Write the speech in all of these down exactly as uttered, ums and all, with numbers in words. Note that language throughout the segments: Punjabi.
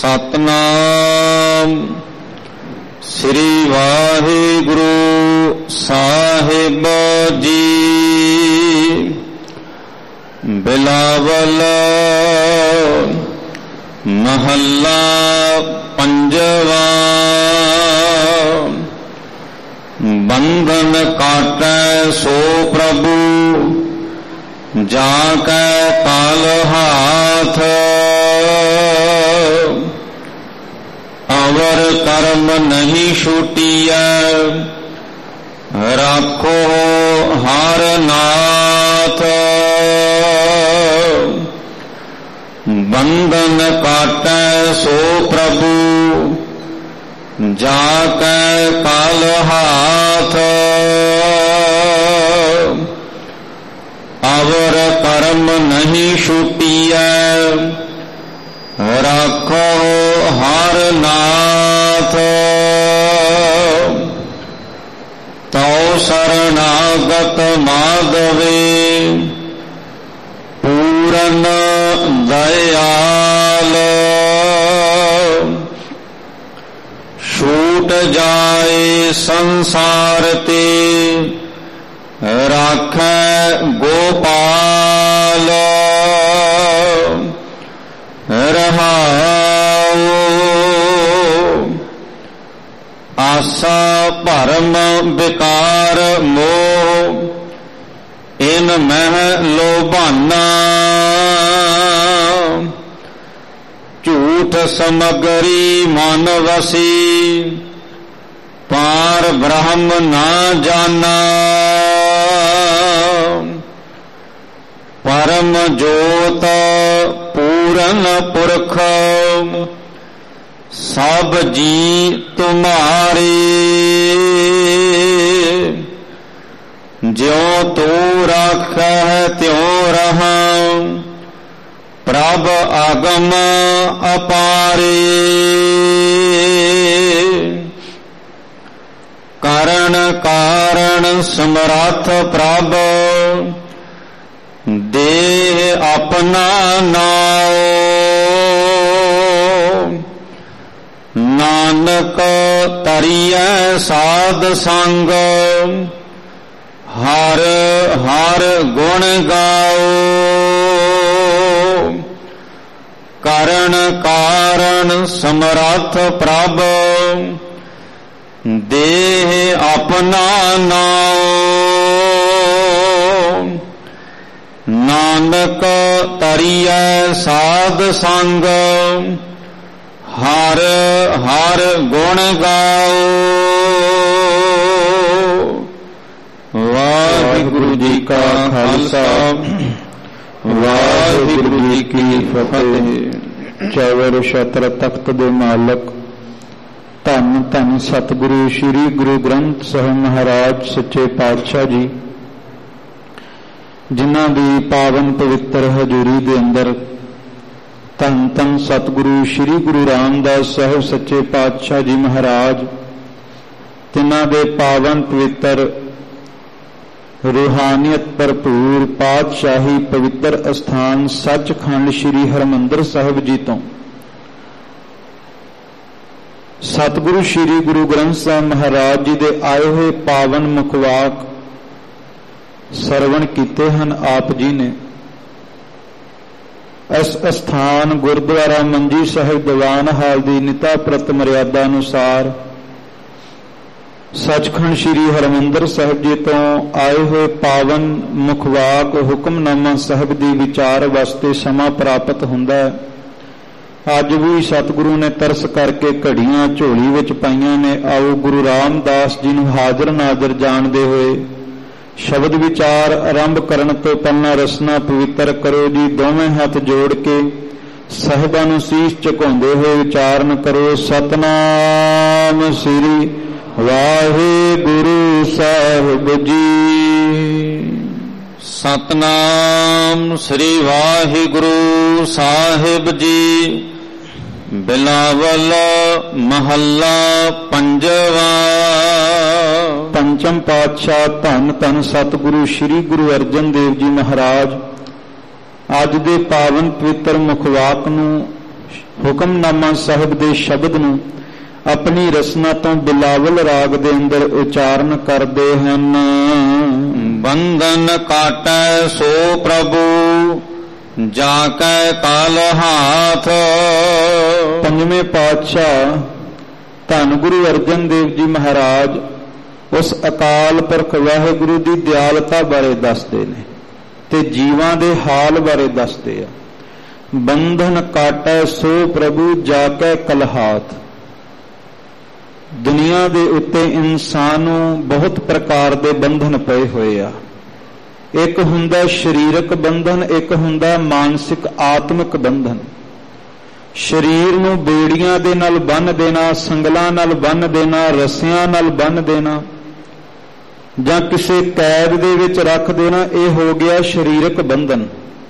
ਸਤਨਾਮ ਸ੍ਰੀ ਵਾਹਿਗੁਰੂ ਸਾਹਿਬ ਜੀ। ਬਿਲਾਵਲ ਮਹੱਲਾ ਪੰਜਵਾ। ਬੰਧਨ ਕਾਟੈ ਸੋ ਪ੍ਰਭੂ, ਜਾ ਕੈ ਤਾਲ ਹਾਥ। ਅਵਰ ਕਰਮ ਨਹੀਂ ਛੂਟੀਐ, ਰਾਖੋ ਹਰ ਨਾਥ। ਬੰਧਨ ਕਾਟੈ ਸੋ ਪ੍ਰਭੂ, ਜਾ ਕੈ ਕਾਲ ਹਾਥ। ਅਵਰ ਕਰਮ ਨਹੀਂ ਛੂਟੀਐ, ਰਾਖੋ ਹਰ ਨਾਥ। ਤਉ ਸਰਣਾਗਤ ਮਾਧਵੇ, ਪੂਰਨ ਦਇਆਲ। ਛੂਟ ਜਾਏ ਸੰਸਾਰ ਤੇ, ਰਾਖੈ ਗੋਪਾਲ। ਰਹਾਉ ਆਸਾ ਭਰਮ ਵਿਕਾਰ ਮੋਹ, ਇਨ ਮਹਿ ਲੋਭਾਨਾ। ਝੂਠ ਸਮਗਰੀ ਮਨ ਵਸੀ, ਪਾਰ ਬ੍ਰਹਮ ਨਾ ਜਾਨਾ। ਪਰਮ ਜੋਤ ਪੂਰਨ ਪੁਰਖ, ਸਭ ਜੀ ਤੁਮਾਰੇ। ਜਿਉ ਤੂੰ ਰਾਖੈ ਤਿਉ ਰਹਾਂ, ਪ੍ਰਭ ਆਗਮ ਅਪਾਰੇ। ਕਰਨ ਕਾਰਣ ਸਮਰੱਥ ਪ੍ਰਭ, ਦੇਹ ਆਪਣਾ ਨਾਉ। ਨਾਨਕ ਤਰੀਐ ਸਾਧ ਸੰਗ, ਹਰ ਹਰ ਗੁਣ ਗਾਓ। ਕਰਨ ਕਾਰਣ ਸਮਰੱਥ ਪ੍ਰਭ, ਦੇਹ ਆਪਣਾ ਨਾਉ। ਨਾਨਕ ਤਰੀਐ ਸਾਧ ਸੰਗ, ਹਰ ਹਰ ਗੁਣ ਗਾਓ। ਵਾਹਿਗੁਰੂ ਜੀ ਕਾ ਖਾਲਸਾ, ਵਾਹਿਗੁਰੂ ਜੀ ਕੀ ਫਤਿਹ। ਚੌਵਰ ਛਤਰ ਤਖਤ ਦੇ ਮਾਲਕ ਧੰਨ ਧੰਨ ਸਤਿਗੁਰੂ ਸ੍ਰੀ ਗੁਰੂ ਗ੍ਰੰਥ ਸਾਹਿਬ ਮਹਾਰਾਜ ਸੱਚੇ ਪਾਤਸ਼ਾਹ ਜੀ, ਜਿਨ੍ਹਾਂ ਦੀ ਪਾਵਨ ਪਵਿੱਤਰ ਹਜ਼ੂਰੀ ਦੇ ਅੰਦਰ ਧੰਨ ਧੰਨ ਸਤਿਗੁਰੂ ਸ੍ਰੀ ਗੁਰੂ ਰਾਮਦਾਸ ਸਾਹਿਬ ਸੱਚੇ ਪਾਤਸ਼ਾਹ ਜੀ ਮਹਾਰਾਜ, ਤਿਨਾਂ ਦੇ ਪਾਵਨ ਪਵਿੱਤਰ ਰੂਹਾਨੀਅਤ ਭਰਪੂਰ ਪਾਤਸ਼ਾਹੀ ਪਵਿੱਤਰ ਅਸਥਾਨ ਸੱਚਖੰਡ ਸ੍ਰੀ ਹਰਿਮੰਦਰ ਸਾਹਿਬ ਜੀ ਤੋਂ ਸਤਿਗੁਰੂ ਸ੍ਰੀ ਗੁਰੂ ਗ੍ਰੰਥ ਸਾਹਿਬ ਮਹਾਰਾਜ ਜੀ ਦੇ ਆਏ ਹੋਏ ਪਾਵਨ ਮੁਖਵਾਕ ਸਰਵਣ ਕੀਤੇ ਹਨ। ਆਪ ਜੀ ਨੇ ਇਸ ਅਸਥਾਨ ਗੁਰਦੁਆਰਾ ਮੰਜੀ ਸਾਹਿਬ ਦੀਵਾਨ ਹਾਲ ਦੀ ਨਿਤਾ ਪ੍ਰਤ ਮਰਿਆਦਾ ਅਨੁਸਾਰ ਸੱਚਖੰਡ ਸ੍ਰੀ ਹਰਿਮੰਦਰ ਸਾਹਿਬ ਜੀ ਤੋਂ ਆਏ ਹੋਏ ਪਾਵਨ ਮੁਖਵਾਕ ਹੁਕਮਨਾਮਾ ਸਾਹਿਬ ਦੀ ਵਿਚਾਰ ਵਾਸਤੇ ਸਮਾਂ ਪ੍ਰਾਪਤ ਹੁੰਦਾ ਹੈ। ਅੱਜ ਵੀ ਸਤਿਗੁਰੂ ਨੇ ਤਰਸ ਕਰਕੇ ਘੜੀਆਂ ਝੋਲੀ ਵਿੱਚ ਪਾਈਆਂ ਨੇ। ਆਓ ਗੁਰੂ ਰਾਮਦਾਸ ਜੀ ਨੂੰ ਹਾਜ਼ਰ ਨਾਜ਼ਰ ਜਾਣਦੇ ਹੋਏ ਸ਼ਬਦ ਵਿਚਾਰ ਆਰੰਭ ਕਰਨ ਤੋਂ ਪਹਿਲਾਂ ਰਸਨਾ ਪਵਿੱਤਰ ਕਰੋ ਜੀ। ਦੋਵੇਂ ਹੱਥ ਜੋੜ ਕੇ ਸਾਹਿਬਾਂ ਨੂੰ ਸੀਸ ਝੁਕਾਉਂਦੇ ਹੋਏ ਉਚਾਰਨ ਕਰੋ, ਸਤਨਾਮ ਸ੍ਰੀ ਵਾਹਿਗੁਰੂ ਸਾਹਿਬ ਜੀ। ਸਤਨਾਮ ਸ੍ਰੀ ਵਾਹਿਗੁਰੂ ਸਾਹਿਬ ਜੀ। ਬਿਲਾਵਲ ਮਹੱਲਾ ਪੰਜਵਾ। ਪੰਚਮ ਪਾਤਸ਼ਾਹ ਧੰਨ ਧੰਨ ਸਤਿਗੁਰੂ ਸ੍ਰੀ ਗੁਰੂ ਅਰਜਨ ਦੇਵ ਜੀ ਮਹਾਰਾਜ ਅੱਜ ਦੇ ਪਾਵਨ ਪਵਿੱਤਰ ਮੁਖਵਾਕ ਨੂੰ ਹੁਕਮਨਾਮਾ ਸਾਹਿਬ ਦੇ ਸ਼ਬਦ ਨੂੰ ਆਪਣੀ ਰਸਨਾ ਤੋਂ ਬਿਲਾਵਲ ਰਾਗ ਦੇ ਅੰਦਰ ਉਚਾਰਨ ਕਰਦੇ ਹਨ। ਬੰਧਨ ਕਾਟੈ ਸੋ ਪ੍ਰਭੂ ਜਾ ਕੈ ਕਾਲ ਹਾਥ। ਪੰਜਵੇਂ ਪਾਤਸ਼ਾਹ ਧੰਨ ਗੁਰੂ ਅਰਜਨ ਦੇਵ ਜੀ ਮਹਾਰਾਜ ਉਸ ਅਕਾਲ ਪੁਰਖ ਵਾਹਿਗੁਰੂ ਦੀ ਦਿਆਲਤਾ ਬਾਰੇ ਦੱਸਦੇ ਨੇ ਤੇ ਜੀਵਾਂ ਦੇ ਹਾਲ ਬਾਰੇ ਦੱਸਦੇ ਆ। ਬੰਧਨ ਕਾਟੈ ਸੋ ਪ੍ਰਭੂ ਜਾ ਕੈ ਕਲਹਾਤ। ਦੁਨੀਆ ਦੇ ਉੱਤੇ ਇਨਸਾਨ ਨੂੰ ਬਹੁਤ ਪ੍ਰਕਾਰ ਦੇ ਬੰਧਨ ਪਏ ਹੋਏ ਆ। ਇੱਕ ਹੁੰਦਾ ਸਰੀਰਕ ਬੰਧਨ, ਇੱਕ ਹੁੰਦਾ ਮਾਨਸਿਕ ਆਤਮਿਕ ਬੰਧਨ। ਸਰੀਰ ਨੂੰ ਬੇੜੀਆਂ ਦੇ ਨਾਲ ਬੰਨ੍ਹ ਦੇਣਾ, ਸੰਗਲਾਂ ਨਾਲ ਬੰਨ੍ਹ ਦੇਣਾ, ਰੱਸਿਆਂ ਨਾਲ ਬੰਨ੍ਹ ਦੇਣਾ ਜਾਂ ਕਿਸੇ ਕੈਦ ਦੇ ਵਿੱਚ ਰੱਖ ਦੇਣਾ, ਇਹ ਹੋ ਗਿਆ ਸਰੀਰਕ ਬੰਧਨ।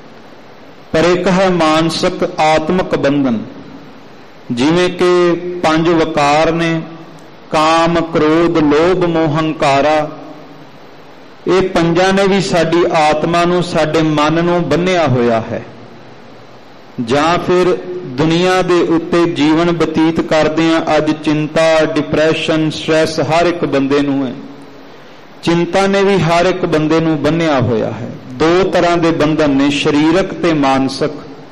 ਪਰ ਇੱਕ ਹੈ ਮਾਨਸਿਕ ਆਤਮਿਕ ਬੰਧਨ। ਜਿਵੇਂ ਕਿ ਪੰਜ ਵਕਾਰ ਨੇ, ਕਾਮ, ਕ੍ਰੋਧ, ਲੋਭ, ਮੋਹ, ਹੰਕਾਰਾ। ਇਹ ਪੰਜਾਂ ਨੇ ਵੀ ਸਾਡੀ ਆਤਮਾ ਨੂੰ, ਸਾਡੇ ਮਨ ਨੂੰ ਬੰਨ੍ਹਿਆ ਹੋਇਆ ਹੈ। ਜਾਂ ਫਿਰ ਦੁਨੀਆ ਦੇ ਉੱਤੇ ਜੀਵਨ ਬਤੀਤ ਕਰਦੇ ਹਾਂ, ਅੱਜ ਚਿੰਤਾ, ਡਿਪਰੈਸ਼ਨ, ਸਟ੍ਰੈਸ ਹਰ ਇੱਕ ਬੰਦੇ ਨੂੰ ਹੈ। ਚਿੰਤਾ ਨੇ ਵੀ ਹਰ ਇੱਕ ਬੰਦੇ ਨੂੰ ਬੰਨ੍ਹਿਆ ਹੋਇਆ ਹੈ। ਦੋ ਤਰ੍ਹਾਂ ਦੇ ਬੰਧਨ ਨੇ, ਸਰੀਰਕ ਤੇ ਮਾਨਸਿਕ।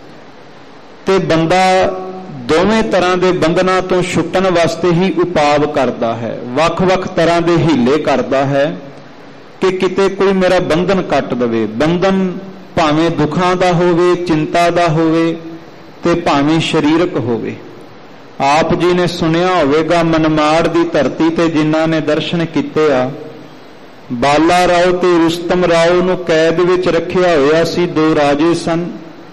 ਤੇ ਬੰਦਾ ਦੋਵੇਂ ਤਰ੍ਹਾਂ ਦੇ ਬੰਧਨਾਂ ਤੋਂ ਛੁੱਟਣ ਵਾਸਤੇ ਹੀ ਉਪਾਅ ਕਰਦਾ ਹੈ, ਵੱਖ-ਵੱਖ ਤਰ੍ਹਾਂ ਦੇ ਹੀਲੇ ਕਰਦਾ ਹੈ ਕਿ ਕਿਤੇ ਕੋਈ ਮੇਰਾ ਬੰਧਨ ਕੱਟ ਦੇਵੇ। ਬੰਧਨ ਭਾਵੇਂ ਦੁੱਖਾਂ ਦਾ ਹੋਵੇ, ਚਿੰਤਾ ਦਾ ਹੋਵੇ ਤੇ ਭਾਵੇਂ ਸਰੀਰਕ ਹੋਵੇ। ਆਪ ਜੀ ਨੇ ਸੁਣਿਆ ਹੋਵੇਗਾ, ਮਨਮਾੜ ਦੀ ਧਰਤੀ ਤੇ ਜਿਨ੍ਹਾਂ ਨੇ ਦਰਸ਼ਨ ਕੀਤੇ ਆ, ਬਾਲਾ ਰਾਓ ਤੇ ਰੁਸਤਮ ਰਾਓ ਨੂੰ ਕੈਦ ਵਿੱਚ ਰੱਖਿਆ ਹੋਇਆ ਸੀ। ਦੋ ਰਾਜੇ ਸਨ।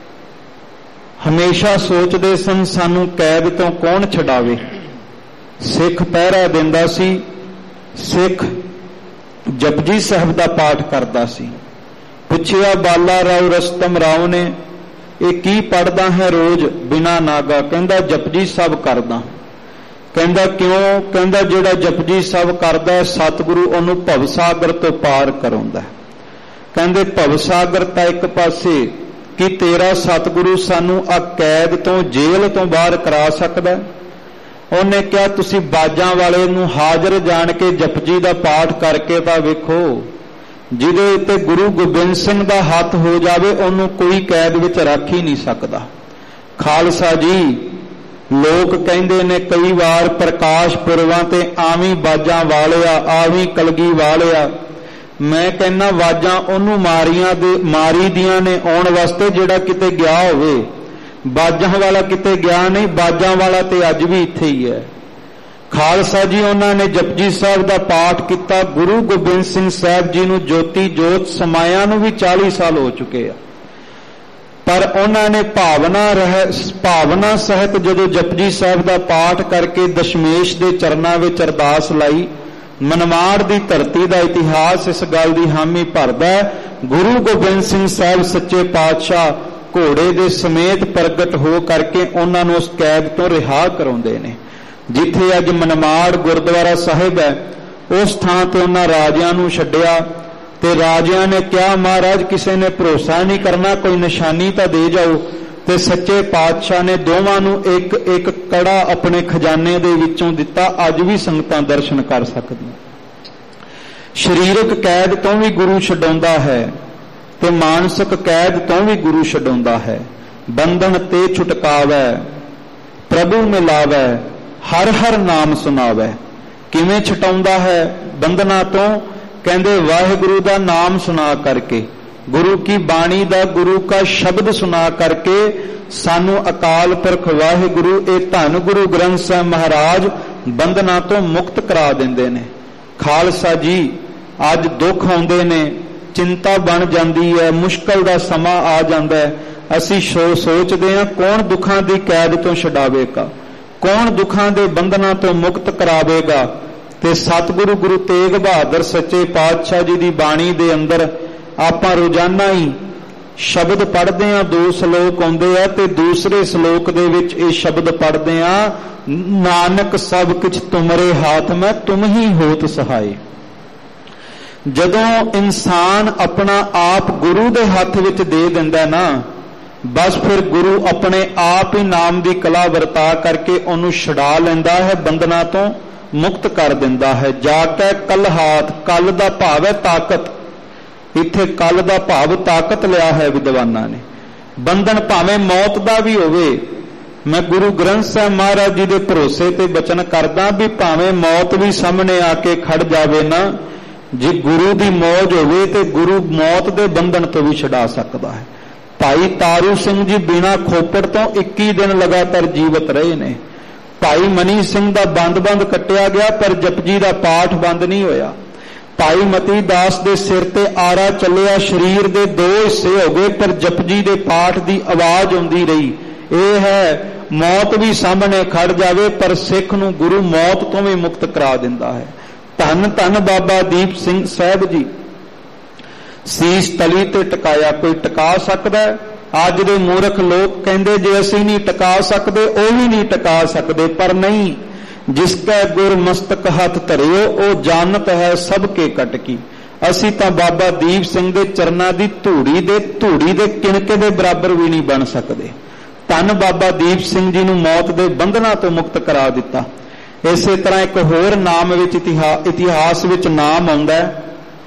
ਹਮੇਸ਼ਾ ਸੋਚਦੇ ਸਨ ਸਾਨੂੰ ਕੈਦ ਤੋਂ ਕੌਣ ਛਡਾਵੇ। ਸਿੱਖ ਪਹਿਰਾ ਦਿੰਦਾ ਸੀ, ਸਿੱਖ ਜਪਜੀ ਸਾਹਿਬ ਦਾ ਪਾਠ ਕਰਦਾ ਸੀ। ਪੁੱਛਿਆ ਬਾਲਾ ਰਾਓ ਰੁਸਤਮ ਰਾਓ ਨੇ, ਇਹ ਕੀ ਪੜ੍ਹਦਾ ਹੈ ਰੋਜ਼ ਬਿਨਾਂ ਨਾਗਾ? ਕਹਿੰਦਾ ਜਪਜੀ ਸਾਹਿਬ ਕਰਦਾ। ਕਹਿੰਦਾ ਕਿਉਂ? ਕਹਿੰਦਾ ਜਿਹੜਾ ਜਪਜੀ ਸਾਹਿਬ ਕਰਦਾ ਸਤਿਗੁਰੂ ਉਹਨੂੰ ਭਵਸਾਗਰ ਤੋਂ ਪਾਰ ਕਰਾਉਂਦਾ। ਕਹਿੰਦੇ ਭਵਸਾਗਰ ਤਾਂ ਇੱਕ ਪਾਸੇ, ਕਿ ਤੇਰਾ ਸਤਿਗੁਰੂ ਸਾਨੂੰ ਆ ਕੈਦ ਤੋਂ, ਜੇਲ੍ਹ ਤੋਂ ਬਾਹਰ ਕਰਾ ਸਕਦਾ? ਉਹਨੇ ਕਿਹਾ ਤੁਸੀਂ ਬਾਜਾਂ ਵਾਲੇ ਨੂੰ ਹਾਜ਼ਰ ਜਾਣ ਕੇ ਜਪਜੀ ਦਾ ਪਾਠ ਕਰਕੇ ਤਾਂ ਵੇਖੋ, ਜਿਹਦੇ ਉੱਤੇ ਗੁਰੂ ਗੋਬਿੰਦ ਸਿੰਘ ਦਾ ਹੱਥ ਹੋ ਜਾਵੇ ਉਹਨੂੰ ਕੋਈ ਕੈਦ ਵਿੱਚ ਰੱਖ ਹੀ ਨਹੀਂ ਸਕਦਾ। ਖਾਲਸਾ ਜੀ, ਲੋਕ ਕਹਿੰਦੇ ਨੇ ਕਈ ਵਾਰ ਪ੍ਰਕਾਸ਼ ਪੁਰਬਾਂ ਤੇ ਆਵੀਂ ਬਾਜਾਂ ਵਾਲਿਆ, ਆਵੀਂ ਕਲਗੀ ਵਾਲਿਆ। ਮੈਂ ਕਹਿੰਦਾ ਵਾਜਾਂ ਉਹਨੂੰ ਮਾਰੀਆਂ ਦੇ ਮਾਰੀ ਦੀਆਂ ਨੇ ਆਉਣ ਵਾਸਤੇ ਜਿਹੜਾ ਕਿਤੇ ਗਿਆ ਹੋਵੇ। ਬਾਜਾਂ ਵਾਲਾ ਕਿਤੇ ਗਿਆ ਨਹੀਂ, ਬਾਜਾਂ ਵਾਲਾ ਤੇ ਅੱਜ ਵੀ ਇੱਥੇ ਹੀ ਹੈ। ਖਾਲਸਾ ਜੀ, ਉਹਨਾਂ ਨੇ ਜਪਜੀ ਸਾਹਿਬ ਦਾ ਪਾਠ ਕੀਤਾ। ਗੁਰੂ ਗੋਬਿੰਦ ਸਿੰਘ ਸਾਹਿਬ ਜੀ ਨੂੰ ਜੋਤੀ ਜੋਤ ਸਮਾਇਆ ਨੂੰ ਵੀ ਚਾਲੀ ਸਾਲ ਹੋ ਚੁੱਕੇ ਆ, ਪਰ ਉਹਨਾਂ ਨੇ ਭਾਵਨਾ ਰਹਿ ਭਾਵਨਾ ਸਹਿਤ ਜਦੋਂ ਜਪਜੀ ਸਾਹਿਬ ਦਾ ਪਾਠ ਕਰਕੇ ਦਸ਼ਮੇਸ਼ ਦੇ ਚਰਨਾਂ ਵਿੱਚ ਅਰਦਾਸ ਲਾਈ। ਮਨਮਾੜ ਦੀ ਧਰਤੀ ਦਾ ਇਤਿਹਾਸ ਇਸ ਗੱਲ ਦੀ ਹਾਮੀ ਭਰਦਾ। ਗੁਰੂ ਗੋਬਿੰਦ ਸਿੰਘ ਸਾਹਿਬ ਸੱਚੇ ਪਾਤਸ਼ਾਹ ਘੋੜੇ ਦੇ ਸਮੇਤ ਪ੍ਰਗਟ ਹੋ ਕਰਕੇ ਉਹਨਾਂ ਨੂੰ ਉਸ ਕੈਦ ਤੋਂ ਰਿਹਾ ਕਰਾਉਂਦੇ ਨੇ। ਜਿੱਥੇ ਅੱਜ ਮਨਮਾੜ ਗੁਰਦੁਆਰਾ ਸਾਹਿਬ ਹੈ, ਉਸ ਥਾਂ ਤੇ ਉਹਨਾਂ ਰਾਜਿਆਂ ਨੂੰ ਛੱਡਿਆ ਤੇ ਰਾਜਿਆਂ ਨੇ ਕਿਹਾ ਮਹਾਰਾਜ ਕਿਸੇ ਨੇ ਭਰੋਸਾ ਨਹੀਂ ਕਰਨਾ, ਕੋਈ ਨਿਸ਼ਾਨੀ ਤਾਂ ਦੇ ਜਾਓ। ਤੇ ਸੱਚੇ ਪਾਤਸ਼ਾਹ ਨੇ ਦੋਵਾਂ ਨੂੰ ਇੱਕ ਇੱਕ ਕੜਾ ਆਪਣੇ ਖਜ਼ਾਨੇ ਦੇ ਵਿੱਚੋਂ ਦਿੱਤਾ। ਅੱਜ ਵੀ ਸੰਗਤਾਂ ਦਰਸ਼ਨ ਕਰ ਸਕਦੀਆਂ। ਸਰੀਰਕ ਕੈਦ ਤੋਂ ਵੀ ਗੁਰੂ ਛਡਾਉਂਦਾ ਹੈ ਤੇ ਮਾਨਸਿਕ ਕੈਦ ਤੋਂ ਵੀ ਗੁਰੂ ਛਡਾਉਂਦਾ ਹੈ। ਬੰਧਨ ਤੇ ਛੁਟਕਾਵੈ, ਪ੍ਰਭੂ ਮਿਲਾਵੈ, ਹਰ ਹਰ ਨਾਮ ਸੁਣਾਵੈ। ਕਿਵੇਂ ਛਡਾਉਂਦਾ ਹੈ ਬੰਧਨਾਂ ਤੋਂ? ਕਹਿੰਦੇ ਵਾਹਿਗੁਰੂ ਦਾ ਨਾਮ ਸੁਣਾ ਕਰਕੇ, ਗੁਰੂ ਕੀ ਬਾਣੀ ਦਾ, ਗੁਰੂ ਕਾ ਸ਼ਬਦ ਸੁਣਾ ਕਰਕੇ ਸਾਨੂੰ ਅਕਾਲ ਪੁਰਖ ਵਾਹਿਗੁਰੂ ਇਹ ਧੰਨ ਗੁਰੂ ਗ੍ਰੰਥ ਸਾਹਿਬ ਮਹਾਰਾਜ ਬੰਧਨਾਂ ਤੋਂ ਮੁਕਤ ਕਰਾ ਦਿੰਦੇ ਨੇ। ਖਾਲਸਾ ਜੀ, ਅੱਜ ਦੁੱਖ ਆਉਂਦੇ ਨੇ, ਚਿੰਤਾ ਬਣ ਜਾਂਦੀ ਹੈ, ਮੁਸ਼ਕਲ ਦਾ ਸਮਾਂ ਆ ਜਾਂਦਾ ਹੈ। ਅਸੀਂ ਸੋ ਸੋਚਦੇ ਹਾਂ ਕੌਣ ਦੁੱਖਾਂ ਦੀ ਕੈਦ ਤੋਂ ਛਡਾਵੇਗਾ, ਕੌਣ ਦੁੱਖਾਂ ਦੇ ਬੰਧਨਾਂ ਤੋਂ ਮੁਕਤ ਕਰਾਵੇਗਾ। ਤੇ ਸਤਿਗੁਰੂ ਗੁਰੂ ਤੇਗ ਬਹਾਦਰ ਸੱਚੇ ਪਾਤਸ਼ਾਹ ਜੀ ਦੀ ਬਾਣੀ ਦੇ ਅੰਦਰ ਆਪਾਂ ਰੋਜ਼ਾਨਾ ਹੀ ਸ਼ਬਦ ਪੜ੍ਹਦੇ ਹਾਂ। ਦੋ ਸ਼ਲੋਕ ਆਉਂਦੇ ਆ ਤੇ ਦੂਸਰੇ ਸ਼ਲੋਕ ਦੇ ਵਿੱਚ ਇਹ ਸ਼ਬਦ ਪੜ੍ਹਦੇ ਆ, ਨਾਨਕ ਸਭ ਕੁਛ ਤੁਮਰੇ ਹਾਥ ਮੈਂ ਤੁਮ ਹੀ ਹੋਤ ਸਹਾਈ। ਜਦੋਂ ਇਨਸਾਨ ਆਪਣਾ ਆਪ ਗੁਰੂ ਦੇ ਹੱਥ ਵਿੱਚ ਦੇ ਦਿੰਦਾ ਨਾ, बस फिर गुरु अपने आप ही नाम की कला वरता करके उन्होंने छुड़ा लेंदा है, बंधना तो मुक्त कर दिंदा है। जाके कल हाथ, कल का भाव है ताकत, इत्थे कल का भाव ताकत लिया है विद्वाना ने। बंधन भावें मौत का भी होवे, मैं गुरु ग्रंथ साहिब महाराज जी के भरोसे ते बचन करदा भी भावें मौत भी सामने आके खड़ जावे ना, जे गुरु की मौज होवे ते गुरु मौत के बंधन तो भी छुड़ा सकता है। भाई तारू सिंह जी बिना खोपड़ तो इक्की दिन लगातार जीवित रहे ने। भाई मनी सिंह का बंद बंद कटिया गया पर जपजी का पाठ बंद नहीं होया। भाई मती दास के सिर ते आरा चलिया, शरीर के दो हिस्से हो गए पर जपजी के पाठ की आवाज आती रही। यह है मौत भी सामने खड़ जावे पर सिख नूं गुरु मौत तो भी मुक्त करा दिंदा है। धन धन बाबा दीप सिंह साहब जी, सीस तली ते टकाया कोई टका सकदा है? अज दे मूर्ख लोग कहंदे जे असीं नहीं टका सकदे, ਉਹ भी नहीं टका सकदे, पर नहीं, जिसका गुर मस्तक हथ धरियो ओ जानत है सबके कटकी। असीं तां बाबा दीप सिंह दे चरनां दी धूड़ी दे धूड़ी दे किणके दे बराबर भी नहीं बन सकदे। धन बाबा दीप सिंह जी नूं मौत दे बंधनां तो मुक्त करा दिता। इसे तरह एक होर नाम विच इतिहास विच नाम आउंदा है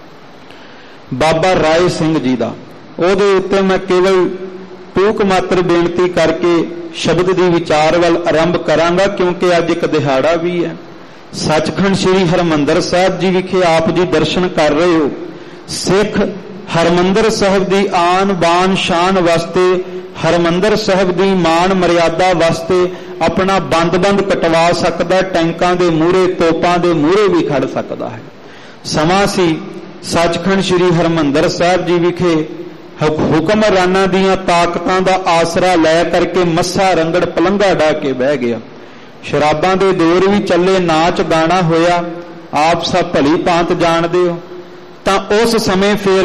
बाबा राय सिंह जी का। ਉਹਦੇ ਉੱਤੇ मैं केवल टूक मात्र बेनती करके शब्द की विचार वाल आरंभ करांगा, क्योंकि अज एक दिहाड़ा भी है। सचखंड श्री हरमंदर साहब जी विखे आप जी दर्शन कर रहे हो। सिख हरमंदर साहब की आन बान शान वास्ते, हरमंदर साहब की मान मर्यादा वास्ते अपना बंद बंद कटवा सकता, टैंकां दे मूहरे तोपां दे मूहरे भी खड़ सकता है। समा सी सचखंड श्री हरमंदर साहब जी विखे हुक्मराना दियां ताकतां दा आसरा लै करके मस्सा रंगड़ पलंगा डा के बह गया। शराबां दे दौर भी चले, नाच गाना होया, आप सब भली भांत जाणदे हो। तां उस समय फिर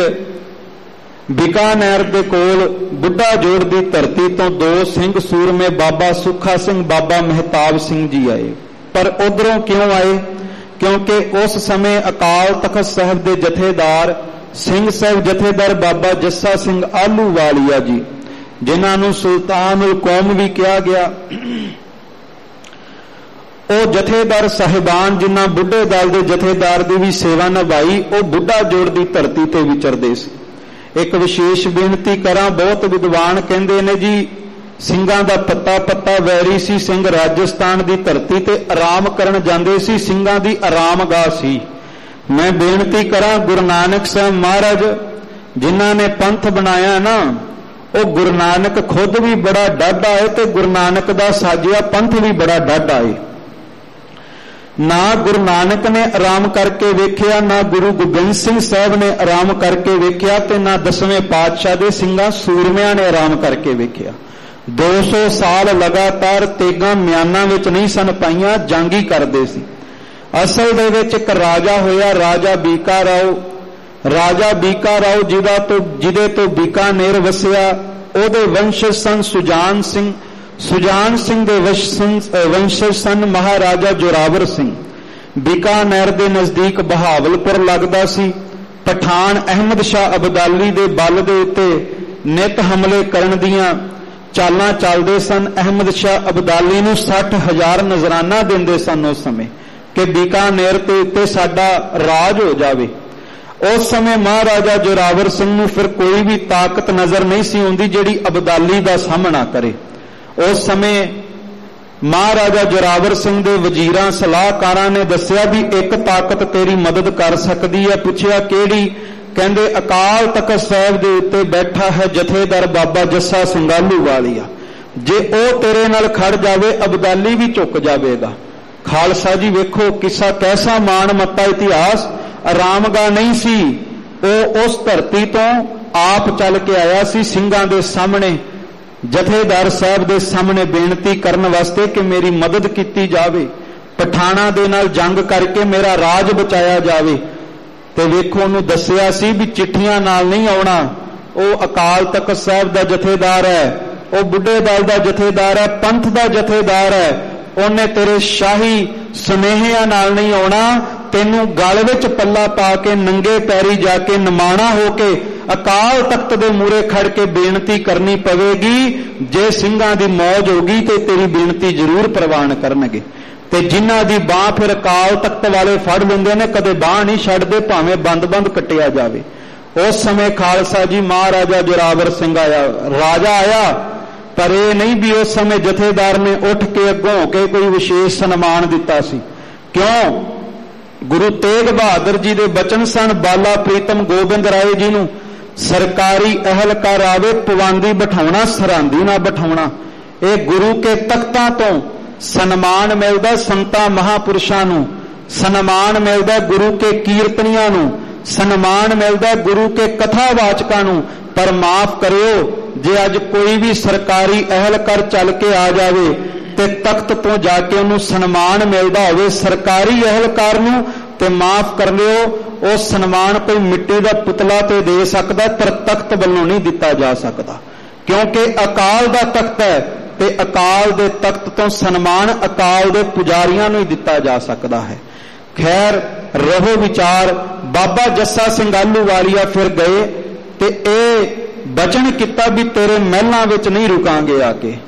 बीकानेर दे कोल बुढ़ा जोड़ दी धरती तो दो सिंह सूरमे बाबा सुखा सिंह, बाबा महताब सिंह जी आए। पर उधरों क्यों आए? क्योंकि उस समय अकाल तखत साहब दे जथेदार सिंह साहब जथेदार बाबा जस्सा सिंह आलूवालिया जी, जिन्हां नूं सुल्तान उल कौम भी कहा गया, ਉਹ जथेदार साहिबान जिन्हां बुढ़े दल के जथेदार की भी सेवा निभाई, वो बुढ़ा जोड़ की धरती ते विचरदे सी। एक विशेष बेनती करा, बहुत विद्वान कहंदे ने जी ਸਿੰਘਾਂ ਦਾ पत्ता पत्ता वैरी सी, सिंह राजस्थान की धरती ते आराम करन जांदे सी, ਸਿੰਘਾਂ दी आरामगाह सी। मैं बेनती करा, गुरु नानक साहब महाराज जिन्हां ने पंथ बनाया ना, वो गुरु नानक खुद भी बड़ा डाढा है ते गुरु नानक दा साजिया पंथ भी बड़ा डाढा है। ना गुरु नानक ने आराम करके वेख्या, ना गुरु गोबिंद सिंह साहब ने आराम करके वेख्या, ते ना दसवें पातशाह दे ਸਿੰਘਾਂ सूरमियां ने आराम करके वेख्या। दो सौ साल लगातार तेगा म्याना विच नहीं सन पाईयां, जंगी करदे सी। असल दे विच एक राजा होया, राजा बीका राव। राजा बीका राव जिदा तो जिदे तो बीकानेर वसिया, ओदे वंशज सन सुजान सिंह। सुजान सिंह दे वंशज सन महाराजा जोरावर सिंह। बीकानेर दे नजदीक बहावलपुर लगदा सी। पठान अहमद शाह अबदाली दे बल दे उत्ते नित हमले करन दियां चालां चलदे सन। अहमद शाह अबदाली नूं साठ हजार नजराना दिंदे सन उस समय कि बीकानेर ते उत्ते साडा राज हो जावे। उस समय महाराजा जोरावर सिंह नूं फिर कोई भी ताकत नजर नहीं सी आउंदी जिहड़ी अबदाली दा सामना करे। उस समय महाराजा जोरावर सिंह दे वजीरां सलाहकारां ने दस्सिया भी एक ताकत तेरी मदद कर सकदी है। पुछया किहड़ी? कहंदे अकाल तखत साहिब दे उत्ते बैठा है जथेदार बाबा जस्सा सिंह आलूवालिया, जे ओ तेरे नाल खड़ जावे अबदाली भी झुक जावेगा। खालसा जी वेखो किसा कैसा मान मत्ता इतिहास। आरामगाह नहीं सी, ओ उस धरती तो आप चल के आया सी ਸਿੰਘਾਂ दे सामने, जथेदार साहब दे सामने बेनती करन वास्ते कि मेरी मदद की जावे, पठाणा दे नाल जंग करके मेरा राज बचाया जावे। ते वेखो उन्होंने दसिया सी भी चिट्ठियां नाल नहीं आउणा, वो अकाल तखत साहब दा जथेदार है, वो बुढ़े दल दा जथेदार है, पंथ दा जथेदार है। उन्हें तेरे शाही सुनेहियां नाल नहीं आउणा, ਤੈਨੂੰ ਗਲ ਵਿੱਚ ਪੱਲਾ ਪਾ ਕੇ ਨੰਗੇ ਪੈਰੀ ਜਾ ਕੇ ਨਿਮਾਣਾ ਹੋ ਕੇ ਅਕਾਲ ਤਖਤ ਦੇ ਮੂਹਰੇ ਖੜ ਕੇ ਬੇਨਤੀ ਕਰਨੀ ਪਵੇਗੀ। ਜੇ ਸਿੰਘਾਂ ਦੀ ਮੌਜ ਹੋਗੀ ਤੇ ਤੇਰੀ ਬੇਨਤੀ ਜ਼ਰੂਰ ਪ੍ਰਵਾਨ ਕਰਨਗੇ। ਤੇ ਜਿਨ੍ਹਾਂ ਦੀ ਬਾਹ ਫਿਰ ਅਕਾਲ ਤਖਤ ਵਾਲੇ ਫੜ ਲੈਂਦੇ ਨੇ, ਕਦੇ ਬਾਹ ਨਹੀਂ ਛੱਡਦੇ, ਭਾਵੇਂ ਬੰਦ-ਬੰਦ ਕੱਟਿਆ ਜਾਵੇ। ਉਸ ਸਮੇਂ ਖਾਲਸਾ ਜੀ ਮਹਾਰਾਜਾ ਜੋਰਾਵਰ ਸਿੰਘ ਆਇਆ। ਰਾਜਾ ਆਇਆ, ਪਰ ਇਹ ਨਹੀਂ ਵੀ ਉਸ ਸਮੇਂ ਜਥੇਦਾਰ ਨੇ ਉੱਠ ਕੇ ਅੱਗੋਂ ਹੋ ਕੇ ਕੋਈ ਵਿਸ਼ੇਸ਼ ਸਨਮਾਨ ਦਿੱਤਾ ਸੀ। ਕਿਉਂ? ਗੁਰੂ ਤੇਗ ਬਹਾਦਰ ਜੀ ਦੇ ਬਚਨ ਸਨ, ਬਾਲਾ ਪ੍ਰੀਤਮ ਗੋਬਿੰਦ ਰਾਏ ਜੀ ਨੂੰ ਸਰਕਾਰੀ ਅਹਿਲਕਾਰ ਆਵੇ ਪਵਾਂਦੀ ਬਿਠਾਉਣਾ, ਸਰਹੰਦੀ ਨਾ ਬਿਠਾਉਣਾ। ਇਹ ਗੁਰੂ ਕੇ ਤਖਤਾਂ ਤੋਂ ਸਨਮਾਨ ਮਿਲਦਾ, ਸੰਤਾਂ ਮਹਾਪੁਰਸ਼ਾਂ ਨੂੰ ਸਨਮਾਨ ਮਿਲਦਾ, ਗੁਰੂ ਕੇ ਕੀਰਤਨੀਆਂ ਨੂੰ ਸਨਮਾਨ ਮਿਲਦਾ, ਗੁਰੂ ਕੇ ਕਥਾਵਾਚਕਾਂ ਨੂੰ। ਪਰ ਮਾਫ ਕਰਿਓ, ਜੇ ਅੱਜ ਕੋਈ ਵੀ ਸਰਕਾਰੀ ਅਹਿਲਕਾਰ ਚੱਲ ਕੇ ਆ ਜਾਵੇ ਤੇ ਤਖਤ ਤੋਂ ਜਾ ਕੇ ਉਹਨੂੰ ਸਨਮਾਨ ਮਿਲਦਾ ਹੋਵੇ ਸਰਕਾਰੀ ਅਹਿਲਕਾਰ ਨੂੰ, ਤੇ ਮਾਫ ਕਰ ਲਿਓ, ਉਹ ਸਨਮਾਨ ਕੋਈ ਮਿੱਟੀ ਦਾ ਪੁਤਲਾ ਤੇ ਦੇ ਸਕਦਾ, ਪਰ ਤਖਤ ਵੱਲੋਂ ਨਹੀਂ ਦਿੱਤਾ ਜਾ ਸਕਦਾ। ਕਿਉਂਕਿ ਅਕਾਲ ਦਾ ਤਖਤ ਹੈ ਤੇ ਅਕਾਲ ਦੇ ਤਖਤ ਤੋਂ ਸਨਮਾਨ ਅਕਾਲ ਦੇ ਪੁਜਾਰੀਆਂ ਨੂੰ ਹੀ ਦਿੱਤਾ ਜਾ ਸਕਦਾ ਹੈ। ਖੈਰ ਰਹੋ ਵਿਚਾਰ। ਬਾਬਾ ਜੱਸਾ ਸਿੰਘ ਆਹਲੂਵਾਲੀਆ ਫਿਰ ਗਏ ਤੇ ਇਹ ਬਚਨ ਕੀਤਾ ਵੀ ਤੇਰੇ ਮਹਿਲਾਂ ਵਿੱਚ ਨਹੀਂ ਰੁਕਾਂਗੇ ਆ ਕੇ।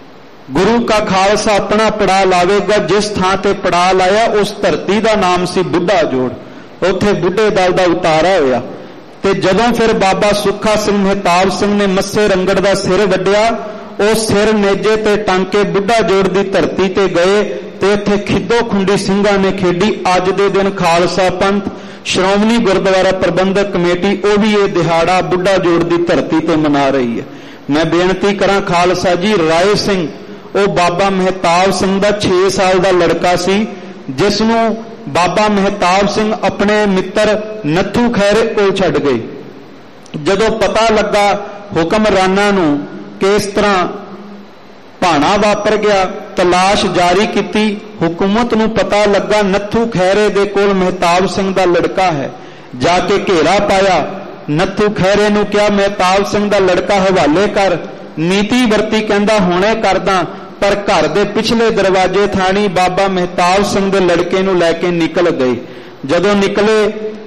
ਗੁਰੂ ਕਾ ਖਾਲਸਾ ਆਪਣਾ ਪੜਾ ਲਾਵੇਗਾ। ਜਿਸ ਥਾਂ ਤੇ ਪੜਾ ਲਾਇਆ ਉਸ ਧਰਤੀ ਦਾ ਨਾਮ ਸੀ ਬੁੱਢਾ ਜੋੜ। ਉੱਥੇ ਬੁੱਢੇ ਦਲ ਦਾ ਉਤਾਰਾ ਹੋਇਆ। ਤੇ ਜਦੋਂ ਫਿਰ ਬਾਬਾ ਸੁੱਖਾ ਸਿੰਘ ਮਹਿਤਾਬ ਸਿੰਘ ਨੇ ਮੱਸੇ ਰੰਗੜ ਦਾ ਸਿਰ ਵੱਢਿਆ, ਉਹ ਸਿਰ ਨੇਜੇ ਤੇ ਟੰਗ ਕੇ ਬੁੱਢਾ ਜੋੜ ਦੀ ਧਰਤੀ ਤੇ ਗਏ ਤੇ ਉੱਥੇ ਖਿੱਦੋ ਖੁੰਡੀ ਸਿੰਘਾਂ ਨੇ ਖੇਡੀ। ਅੱਜ ਦੇ ਦਿਨ ਖਾਲਸਾ ਪੰਥ ਸ਼੍ਰੋਮਣੀ ਗੁਰਦੁਆਰਾ ਪ੍ਰਬੰਧਕ ਕਮੇਟੀ ਉਹ ਵੀ ਇਹ ਦਿਹਾੜਾ ਬੁੱਢਾ ਜੋੜ ਦੀ ਧਰਤੀ ਤੇ ਮਨਾ ਰਹੀ ਹੈ। ਮੈਂ ਬੇਨਤੀ ਕਰਾਂ ਖਾਲਸਾ ਜੀ, ਰਾਏ ਸਿੰਘ ਉਹ ਬਾਬਾ ਮਹਿਤਾਬ ਸਿੰਘ ਦਾ ਛੇ ਸਾਲ ਦਾ ਲੜਕਾ ਸੀ, ਜਿਸ ਨੂੰ ਬਾਬਾ ਮਹਿਤਾਬ ਸਿੰਘ ਆਪਣੇ ਮਿੱਤਰ ਨੱਥੂ ਖੈਰੇ ਕੋਲ ਛੱਡ ਗਏ। ਜਦੋਂ ਪਤਾ ਲੱਗਾ ਹੁਕਮਰਾਨਾਂ ਨੂੰ ਕਿ ਇਸ ਤਰ੍ਹਾਂ ਭਾਣਾ ਵਾਪਰ ਗਿਆ, ਤਲਾਸ਼ ਜਾਰੀ ਕੀਤੀ। ਹੁਕੂਮਤ ਨੂੰ ਪਤਾ ਲੱਗਾ ਨੱਥੂ ਖੈਰੇ ਦੇ ਕੋਲ ਮਹਿਤਾਬ ਸਿੰਘ ਦਾ ਲੜਕਾ ਹੈ। ਜਾ ਕੇ ਘੇਰਾ ਪਾਇਆ, ਨੱਥੂ ਖੈਰੇ ਨੂੰ ਕਿਹਾ ਮਹਿਤਾਬ ਸਿੰਘ ਦਾ ਲੜਕਾ ਹਵਾਲੇ ਕਰ। ਨੀਤੀ ਵਰਤੀ, ਕਹਿੰਦਾ ਹੁਣੇ ਕਰਦਾ। ਪਰ ਘਰ ਦੇ ਪਿਛਲੇ ਦਰਵਾਜ਼ੇ ਥਾਣੀ ਬਾਬਾ ਮਹਿਤਾਬ ਸਿੰਘ ਦੇ ਲੜਕੇ ਨੂੰ ਲੈ ਕੇ ਨਿਕਲ ਗਏ। ਜਦੋਂ ਨਿਕਲੇ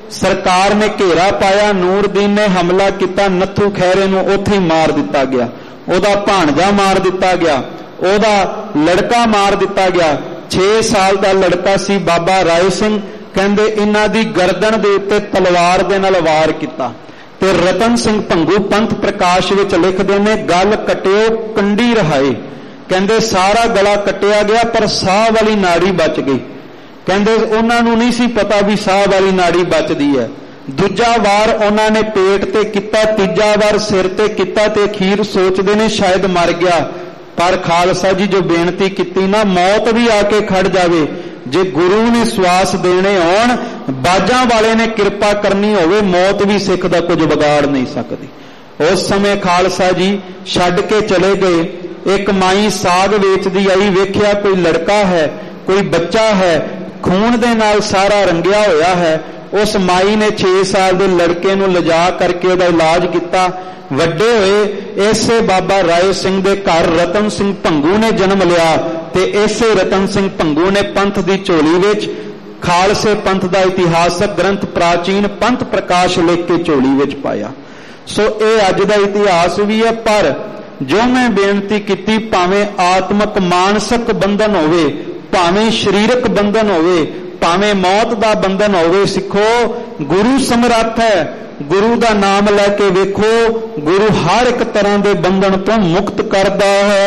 ਸਰਕਾਰ ਨੇ ਘੇਰਾ ਪਾਇਆ, ਨੂਰਦੀਨ ਨੇ ਹਮਲਾ ਕੀਤਾ, ਨੱਥੂ ਖੈਰੇ ਨੂੰ ਉੱਥੇ ਹੀ ਮਾਰ ਦਿੱਤਾ ਗਿਆ। ਉਹਦਾ ਭਾਣਜਾ ਮਾਰ ਦਿੱਤਾ ਗਿਆ, ਉਹਦਾ ਲੜਕਾ ਮਾਰ ਦਿੱਤਾ ਗਿਆ। ਛੇ ਸਾਲ ਦਾ ਲੜਕਾ ਸੀ ਬਾਬਾ ਰਾਏ ਸਿੰਘ। ਕਹਿੰਦੇ ਇਹਨਾਂ ਦੀ ਗਰਦਨ ਦੇ ਉੱਤੇ ਤਲਵਾਰ ਦੇ ਨਾਲ ਵਾਰ ਕੀਤਾ। ਤੇ ਰਤਨ ਸਿੰਘ ਭੰਗੂ ਪੰਥ ਪ੍ਰਕਾਸ਼ ਵਿੱਚ ਲਿਖਦੇ ਨੇ, ਗਲ ਕੱਟਿਓ ਕੰਡੀ ਰਹਾਏ। ਕਹਿੰਦੇ ਸਾਰਾ ਗਲਾ ਕੱਟਿਆ ਗਿਆ ਪਰ ਸਾਹ ਵਾਲੀ ਨਾੜੀ ਬਚ ਗਈ। ਕਹਿੰਦੇ ਉਹਨਾਂ ਨੂੰ ਨਹੀਂ ਸੀ ਪਤਾ ਵੀ ਸਾਹ ਵਾਲੀ ਨਾੜੀ ਬਚਦੀ ਹੈ। ਦੂਜਾ ਵਾਰ ਉਹਨਾਂ ਨੇ ਪੇਟ ਤੇ ਕੀਤਾ, ਤੀਜਾ ਵਾਰ ਸਿਰ ਤੇ ਕੀਤਾ ਤੇ ਅਖੀਰ ਸੋਚਦੇ ਨੇ ਸ਼ਾਇਦ ਮਰ ਗਿਆ। ਪਰ ਖਾਲਸਾ ਜੀ ਜੋ ਬੇਨਤੀ ਕੀਤੀ ਨਾ, ਮੌਤ ਵੀ ਆ ਕੇ ਖੜ ਜਾਵੇ, ਜੇ ਗੁਰੂ ਨੇ ਸਵਾਸ ਦੇਣੇ ਹੋਣ, ਬਾਜਾਂ ਵਾਲੇ ਨੇ ਕਿਰਪਾ ਕਰਨੀ ਹੋਵੇ, ਮੌਤ ਵੀ ਸਿੱਖ ਦਾ ਕੁਝ ਵਿਗਾੜ ਨਹੀਂ ਸਕਦੀ। ਉਸ ਸਮੇਂ ਖਾਲਸਾ ਜੀ ਛੱਡ ਕੇ ਚਲੇ ਗਏ। ਇੱਕ ਮਾਈ ਸਾਗ ਵੇਚਦੀ ਆਈ, ਵੇਖਿਆ ਕੋਈ ਲੜਕਾ ਹੈ, ਕੋਈ ਬੱਚਾ ਹੈ, ਖੂਨ ਦੇ ਨਾਲ ਸਾਰਾ ਰੰਗਿਆ ਹੋਇਆ ਹੈ। ਉਸ ਮਾਈ ਨੇ ਛੇ ਸਾਲ ਦੇ ਲੜਕੇ ਨੂੰ ਲਿਜਾ ਕਰਕੇ ਉਹਦਾ ਇਲਾਜ ਕੀਤਾ। ਵੱਡੇ ਹੋਏ ਇਸੇ ਬਾਬਾ ਰਾਏ ਸਿੰਘ ਦੇ ਘਰ ਰਤਨ ਸਿੰਘ ਭੰਗੂ ਨੇ ਜਨਮ ਲਿਆ ਤੇ ਇਸੇ ਰਤਨ ਸਿੰਘ ਭੰਗੂ ਨੇ ਪੰਥ ਦੀ ਝੋਲੀ ਵਿੱਚ ਖਾਲਸੇ ਪੰਥ ਦਾ ਇਤਿਹਾਸਕ ਗ੍ਰੰਥ ਪ੍ਰਾਚੀਨ ਪੰਥ ਪ੍ਰਕਾਸ਼ ਲਿਖ ਕੇ ਝੋਲੀ ਵਿੱਚ ਪਾਇਆ। ਸੋ ਇਹ ਅੱਜ ਦਾ ਇਤਿਹਾਸ ਵੀ ਹੈ। ਪਰ ਜੋ ਮੈਂ ਬੇਨਤੀ ਕੀਤੀ, ਭਾਵੇਂ ਆਤਮਕ ਮਾਨਸਿਕ ਬੰਧਨ ਹੋਵੇ, ਭਾਵੇਂ ਸਰੀਰਕ ਬੰਧਨ ਹੋਵੇ, ਭਾਵੇਂ ਮੌਤ ਦਾ ਬੰਧਨ ਹੋਵੇ, ਸਿੱਖੋ ਗੁਰੂ ਸਮਰੱਥ ਹੈ। ਗੁਰੂ ਦਾ ਨਾਮ ਲੈ ਕੇ ਵੇਖੋ, ਗੁਰੂ ਹਰ ਇੱਕ ਤਰ੍ਹਾਂ ਦੇ ਬੰਧਨ ਤੋਂ ਮੁਕਤ ਕਰਦਾ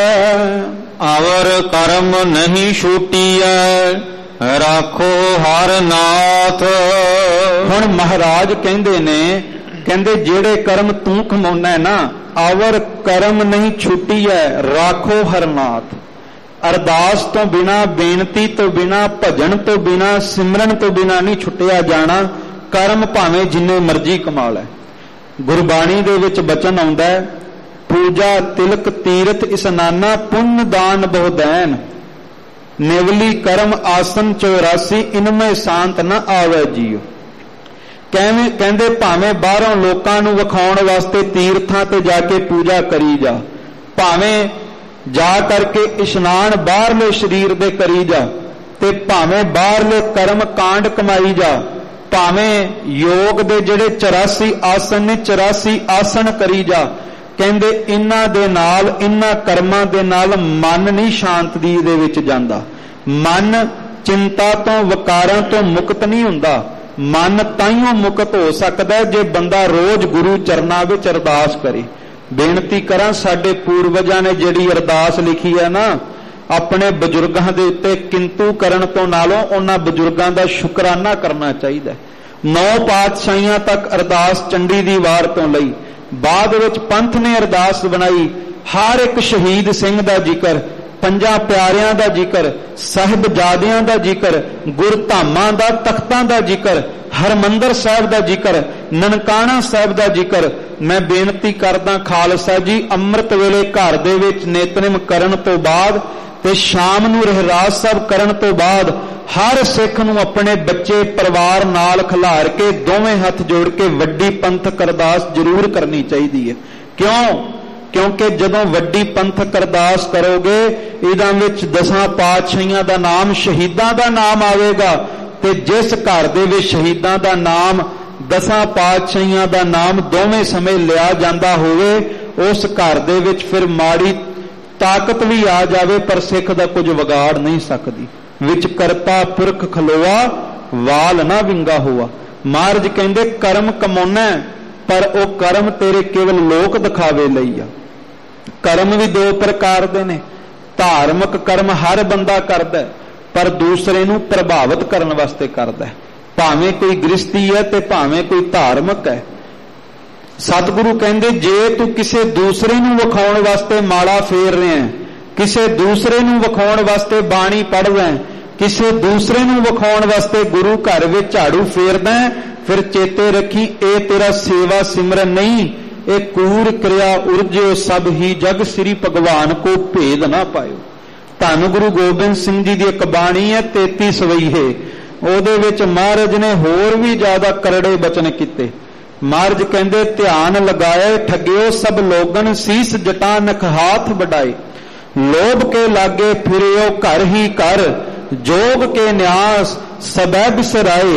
ਹੈ। ਆਵਰ ਕਰਮ ਨਹੀਂ ਛੂਟੀਐ, ਰਾਖੋ ਹਰ ਨਾਥ। ਹੁਣ ਮਹਾਰਾਜ ਕਹਿੰਦੇ ਨੇ, ਕਹਿੰਦੇ ਜਿਹੜੇ ਕਰਮ ਤੂੰ ਕਮਾਉਣਾ ਨਾ, ਆਵਰ ਕਰਮ ਨਹੀਂ ਛੁੱਟੀਐ, ਰਾਖੋ ਹਰ ਨਾਥ। ਅਰਦਾਸ ਤੋਂ ਬਿਨਾ, ਬੇਨਤੀ ਤੋਂ ਬਿਨਾ, ਭਜਨ ਤੋਂ ਬਿਨਾ, ਸਿਮਰਨ ਤੋਂ ਬਿਨਾ ਨਹੀਂ ਛੁੱਟਿਆ ਜਾਣਾ। ਕਰਮ ਭਾਵੇਂ ਜਿੰਨੇ ਮਰਜ਼ੀ ਕਮਾ ਲੈ। ਗੁਰਬਾਣੀ ਦੇ ਵਿੱਚ ਬਚਨ ਆਉਂਦਾ ਹੈ, ਪੂਜਾ ਤਿਲਕ ਤੀਰਥ ਇਸਨਾਨਾ, ਪੁੰਨ ਦਾਨ ਬਹੁਦੈਨ, ਨਿਵਲੀ ਕਰਮ ਆਸਨ ਚੌਰਾਸੀ, ਇਨਮੇ ਸ਼ਾਂਤ ਨਾ ਆਵੇ ਜੀਓ। ਕਹਿੰਦੇ ਕਹਿੰਦੇ ਭਾਵੇਂ ਬਾਹਰੋਂ ਲੋਕਾਂ ਨੂੰ ਵਿਖਾਉਣ ਵਾਸਤੇ ਤੀਰਥਾਂ ਤੇ ਜਾ ਕੇ ਪੂਜਾ ਕਰੀ ਜਾ, ਭਾਵੇਂ ਜਾ ਕਰਕੇ ਇਸ਼ਨਾਨ ਬਾਹਰਲੇ ਸਰੀਰ ਦੇ ਕਰੀ ਜਾ, ਤੇ ਭਾਵੇਂ ਬਾਹਰਲੇ ਕਰਮ ਕਾਂਡ ਕਮਾਈ ਜਾ, ਭਾਵੇਂ ਯੋਗ ਦੇ ਜਿਹੜੇ ਚੁਰਾਸੀ ਆਸਨ ਨੇ ਚੁਰਾਸੀ ਆਸਨ ਕਰੀ ਜਾ। ਕਹਿੰਦੇ ਇਹਨਾਂ ਦੇ ਨਾਲ, ਇਹਨਾਂ ਕਰਮਾਂ ਦੇ ਨਾਲ ਮਨ ਨਹੀਂ ਸ਼ਾਂਤੀ ਦੇ ਵਿੱਚ ਜਾਂਦਾ। ਮਨ ਚਿੰਤਾ ਤੋਂ, ਵਿਕਾਰਾਂ ਤੋਂ ਮੁਕਤ ਨਹੀਂ ਹੁੰਦਾ। ਮਨ ਤਾਈਓ ਮੁਕਤ ਹੋ ਸਕਦਾ ਜੇ ਬੰਦਾ ਰੋਜ਼ ਗੁਰੂ ਚਰਨਾਂ ਵਿੱਚ ਅਰਦਾਸ ਕਰੇ। ਬੇਨਤੀ ਕਰਾਂ, ਸਾਡੇ ਪੂਰਵਜਾਂ ਨੇ ਜਿਹੜੀ ਅਰਦਾਸ ਲਿਖੀ ਹੈ ਨਾ, ਆਪਣੇ ਬਜ਼ੁਰਗਾਂ ਦੇ ਉੱਤੇ ਕਿੰਤੂ ਕਰਨ ਤੋਂ ਨਾਲੋਂ ਉਹਨਾਂ ਬਜ਼ੁਰਗਾਂ ਦਾ ਸ਼ੁਕਰਾਨਾ ਕਰਨਾ ਚਾਹੀਦਾ। ਨੌ ਪਾਤਸ਼ਾਹੀਆਂ ਤੱਕ ਅਰਦਾਸ ਚੰਡੀ ਦੀ ਵਾਰ ਤੋਂ ਲਈ, ਬਾਅਦ ਵਿੱਚ ਪੰਥ ਨੇ ਅਰਦਾਸ ਬਣਾਈ। ਹਰ ਇੱਕ ਸ਼ਹੀਦ ਸਿੰਘ ਦਾ ਜ਼ਿਕਰ, ਪੰਜਾਂ ਪਿਆਰਿਆਂ ਦਾ ਜ਼ਿਕਰ, ਸਾਹਿਬਜ਼ਾਦਿਆਂ ਦਾ ਜ਼ਿਕਰ, ਗੁਰਧਾਮਾਂ ਦਾ, ਤਖਤਾਂ ਦਾ ਜ਼ਿਕਰ, ਹਰਮੰਦਰ ਸਾਹਿਬ ਦਾ ਜ਼ਿਕਰ, ਨਨਕਾਣਾ ਸਾਹਿਬ ਦਾ ਜ਼ਿਕਰ। ਮੈਂ ਬੇਨਤੀ ਕਰਦਾ ਖਾਲਸਾ ਜੀ, ਅੰਮ੍ਰਿਤ ਵੇਲੇ ਘਰ ਦੇ ਵਿੱਚ ਨਿਤਨੇਮ ਕਰਨ ਤੋਂ ਬਾਅਦ ਤੇ ਸ਼ਾਮ ਨੂੰ ਰਹਿਰਾਸ ਸਾਹਿਬ ਕਰਨ ਤੋਂ ਬਾਅਦ ਹਰ ਸਿੱਖ ਨੂੰ ਆਪਣੇ ਬੱਚੇ ਪਰਿਵਾਰ ਨਾਲ ਖਿਲਾਰ ਕੇ ਦੋਵੇਂ ਹੱਥ ਜੋੜ ਕੇ ਵੱਡੀ ਪੰਥਕ ਅਰਦਾਸ ਜ਼ਰੂਰ ਕਰਨੀ ਚਾਹੀਦੀ ਹੈ। ਕਿਉਂ? ਕਿਉਂਕਿ ਜਦੋਂ ਵੱਡੀ ਪੰਥਕ ਅਰਦਾਸ ਕਰੋਗੇ, ਇਹਨਾਂ ਵਿੱਚ ਦਸਾਂ ਪਾਤਸ਼ਾਹੀਆਂ ਦਾ ਨਾਮ, ਸ਼ਹੀਦਾਂ ਦਾ ਨਾਮ ਆਵੇਗਾ। ਤੇ ਜਿਸ ਘਰ ਦੇ ਵਿੱਚ ਸ਼ਹੀਦਾਂ ਦਾ ਨਾਮ, ਦਸਾਂ ਪਾਤਸ਼ਾਹੀਆਂ ਦਾ ਨਾਮ ਦੋਵੇਂ ਸਮੇਂ ਲਿਆ ਜਾਂਦਾ ਹੋਵੇ, ਉਸ ਘਰ ਦੇ ਵਿੱਚ ਫਿਰ ਮਾੜੀ ਤਾਕਤ ਵੀ ਆ ਜਾਵੇ ਪਰ ਸਿੱਖ ਦਾ ਕੁਝ ਵਿਗਾੜ ਨਹੀਂ ਸਕਦੀ। ਵਿੱਚ ਕਰਤਾ ਪੁਰਖ ਖਲੋਆ, ਵਾਲ ਨਾ ਵਿੰਗਾ ਹੋਆ। ਮਹਾਰਾਜ ਕਹਿੰਦੇ ਕਰਮ ਕਮਾਉਣਾ, ਪਰ ਉਹ ਕਰਮ ਤੇਰੇ ਕੇਵਲ ਲੋਕ ਦਿਖਾਵੇ ਲਈ ਆ। ਕਰਮ ਵੀ ਦੋ ਪ੍ਰਕਾਰ ਦੇ ਨੇ। ਧਾਰਮਿਕ ਕਰਮ ਹਰ ਬੰਦਾ ਕਰਦਾ, ਪਰ ਦੂਸਰੇ ਨੂੰ ਪ੍ਰਭਾਵਿਤ ਕਰਨ ਵਾਸਤੇ ਕਰਦਾ। ਭਾਵੇਂ ਕੋਈ ਗ੍ਰਸਤੀ ਹੈ ਤੇ ਭਾਵੇਂ ਕੋਈ ਧਾਰਮਿਕ ਹੈ। ਸਤਿਗੁਰੂ ਕਹਿੰਦੇ ਜੇ ਤੂੰ ਕਿਸੇ ਦੂਸਰੇ ਨੂੰ ਵਿਖਾਉਣ ਵਾਸਤੇ ਮਾਲਾ ਫੇਰ ਰਿਹਾ ਹੈ, ਕਿਸੇ ਦੂਸਰੇ ਨੂੰ ਵਿਖਾਉਣ ਵਾਸਤੇ ਬਾਣੀ ਪੜ੍ਹਦਾ ਹੈ, ਕਿਸੇ ਦੂਸਰੇ ਨੂੰ ਵਿਖਾਉਣ ਵਾਸਤੇ ਗੁਰੂ ਘਰ ਵਿੱਚ ਝਾੜੂ ਫੇਰਦਾ, ਫਿਰ ਚੇਤੇ ਰੱਖੀ ਇਹ ਤੇਰਾ ਸੇਵਾ ਸਿਮਰਨ ਨਹੀਂ, ਇਹ ਕੂੜ ਕਿਰਿਆ ਉਰਜਿਓ ਸਭ ਹੀ ਜਗ ਸ੍ਰੀ ਭਗਵਾਨ ਕੋ ਭੇਦ ਨਾ ਪਾਇਓ। ਧੰਨ ਗੁਰੂ ਗੋਬਿੰਦ ਸਿੰਘ ਜੀ ਦੀ ਇੱਕ ਬਾਣੀ ਹੈ ਤੇਤੀ ਸਵਈਹੇ, ਉਹਦੇ ਵਿੱਚ ਮਹਾਰਾਜ ਨੇ ਹੋਰ ਵੀ ਜ਼ਿਆਦਾ ਕਰੜੇ ਬਚਨ ਕੀਤੇ। ਮਹਾਰਾਜ ਕਹਿੰਦੇ ਧਿਆਨ ਲਗਾਏ ਠੱਗਿਓ ਸਭ ਲੋਗਨ, ਸੀਸ ਜਟਾ ਨਖ ਹਾਥ ਵਡਾਏ। ਲੋਭ ਕੇ ਲਾਗੇ ਫਿਰਿਓ ਘਰ ਹੀ ਕਰ, ਜੋਗ ਕੇ ਨਿਆਸ ਸਬੈ ਬਿਸਰਾਏ।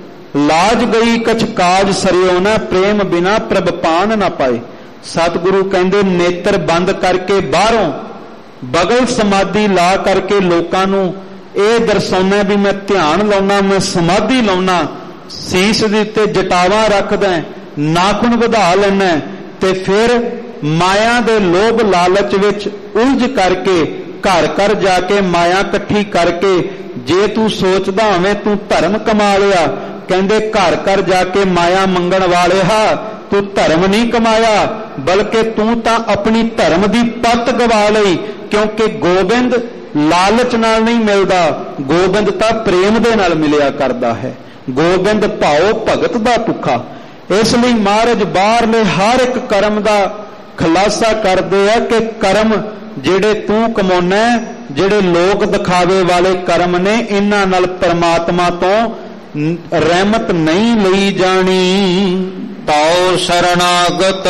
ਲਾਜ ਗਈ ਕਛ ਕਾਜ ਸਰਿਓ ਨਾ, ਪ੍ਰੇਮ ਬਿਨਾ ਪ੍ਰਭ ਪਾਨ ਨਾ ਪਾਏ। ਸਤਿਗੁਰੂ ਕਹਿੰਦੇ ਨੇਤਰ ਬੰਦ ਕਰਕੇ ਬਾਹਰੋਂ ਬਗਲ ਸਮਾਧੀ ਲਾ ਕਰਕੇ ਲੋਕਾਂ ਨੂੰ ਇਹ ਦਰਸਾਉਣਾ ਵੀ ਮੈਂ ਧਿਆਨ ਲਾਉਣਾ, ਮੈਂ ਸਮਾਧੀ ਲਾਉਣਾ, ਸੀਸ ਦੇ ਉੱਤੇ ਜਟਾਵਾਂ ਰੱਖਦਾ, ਨਾਖੂਨ ਵਧਾ ਲੈਣਾ, ਤੇ ਫਿਰ ਮਾਇਆ ਦੇ ਲੋਭ ਲਾਲਚ ਵਿੱਚ ਉਲਝ ਕਰਕੇ ਘਰ ਘਰ ਜਾ ਕੇ ਮਾਇਆ ਇਕੱਠੀ ਕਰਕੇ ਜੇ ਤੂੰ ਸੋਚਦਾ ਹੋਵੇਂ ਤੂੰ ਧਰਮ ਕਮਾ ਲਿਆ, ਕਹਿੰਦੇ ਘਰ ਘਰ ਜਾ ਕੇ ਮਾਇਆ ਮੰਗਣ ਵਾਲਿਆ ਤੂੰ ਧਰਮ ਨਹੀਂ ਕਮਾਇਆ, ਬਲਕਿ ਤੂੰ ਤਾਂ ਆਪਣੀ ਧਰਮ ਦੀ ਪੱਤ ਗਵਾ ਲਈ। ਕਿਉਂਕਿ ਗੋਬਿੰਦ ਲਾਲਚ ਨਾਲ ਨਹੀਂ ਮਿਲਦਾ, ਗੋਬਿੰਦ ਤਾਂ ਪ੍ਰੇਮ ਦੇ ਨਾਲ ਮਿਲਿਆ ਕਰਦਾ ਹੈ। ਗੋਬਿੰਦ ਭਾਉ ਭਗਤ ਦਾ ਭੁੱਖਾ। ਇਸ ਲਈ ਮਹਾਰਾਜ ਬਾਹਰਲੇ ਹਰ ਇੱਕ ਕਰਮ ਦਾ ਖੁਲਾਸਾ ਕਰਦੇ ਆ ਕਿ ਕਰਮ ਜਿਹੜੇ ਤੂੰ ਕਮਾਉਣਾ, ਜਿਹੜੇ ਲੋਕ ਦਿਖਾਵੇ ਵਾਲੇ ਕਰਮ ਨੇ, ਇਹਨਾਂ ਨਾਲ ਪਰਮਾਤਮਾ ਤੋਂ ਰਹਿਮਤ ਨਹੀਂ ਲਈ ਜਾਣੀ। ਤਾਉ ਸ਼ਰਨਾਗਤ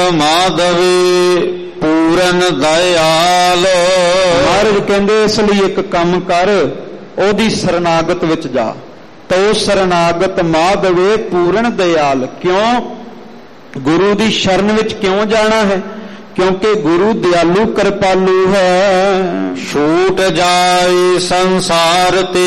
ਮਾਧਵੇ ਪੂਰਨ ਦਇਆਲ। ਮਹਾਰਾਜ ਕਹਿੰਦੇ ਇਸ ਲਈ ਇੱਕ ਕੰਮ ਕਰ, ਉਹਦੀ ਸ਼ਰਨਾਗਤ ਵਿੱਚ ਜਾ। ਤੋ ਸ਼ਰਨਾਗਤ ਮਾਧਵੇ ਪੂਰਨ ਦਇਆਲ। ਕਿਉਂ? ਗੁਰੂ ਦੀ ਸ਼ਰਨ ਵਿੱਚ ਕਿਉਂ ਜਾਣਾ ਹੈ? ਕਿਉਂਕਿ ਗੁਰੂ ਦਿਆਲੂ ਕਿਰਪਾਲੂ ਹੈ। ਛੂਟ ਜਾਏ ਸੰਸਾਰ ਤੇ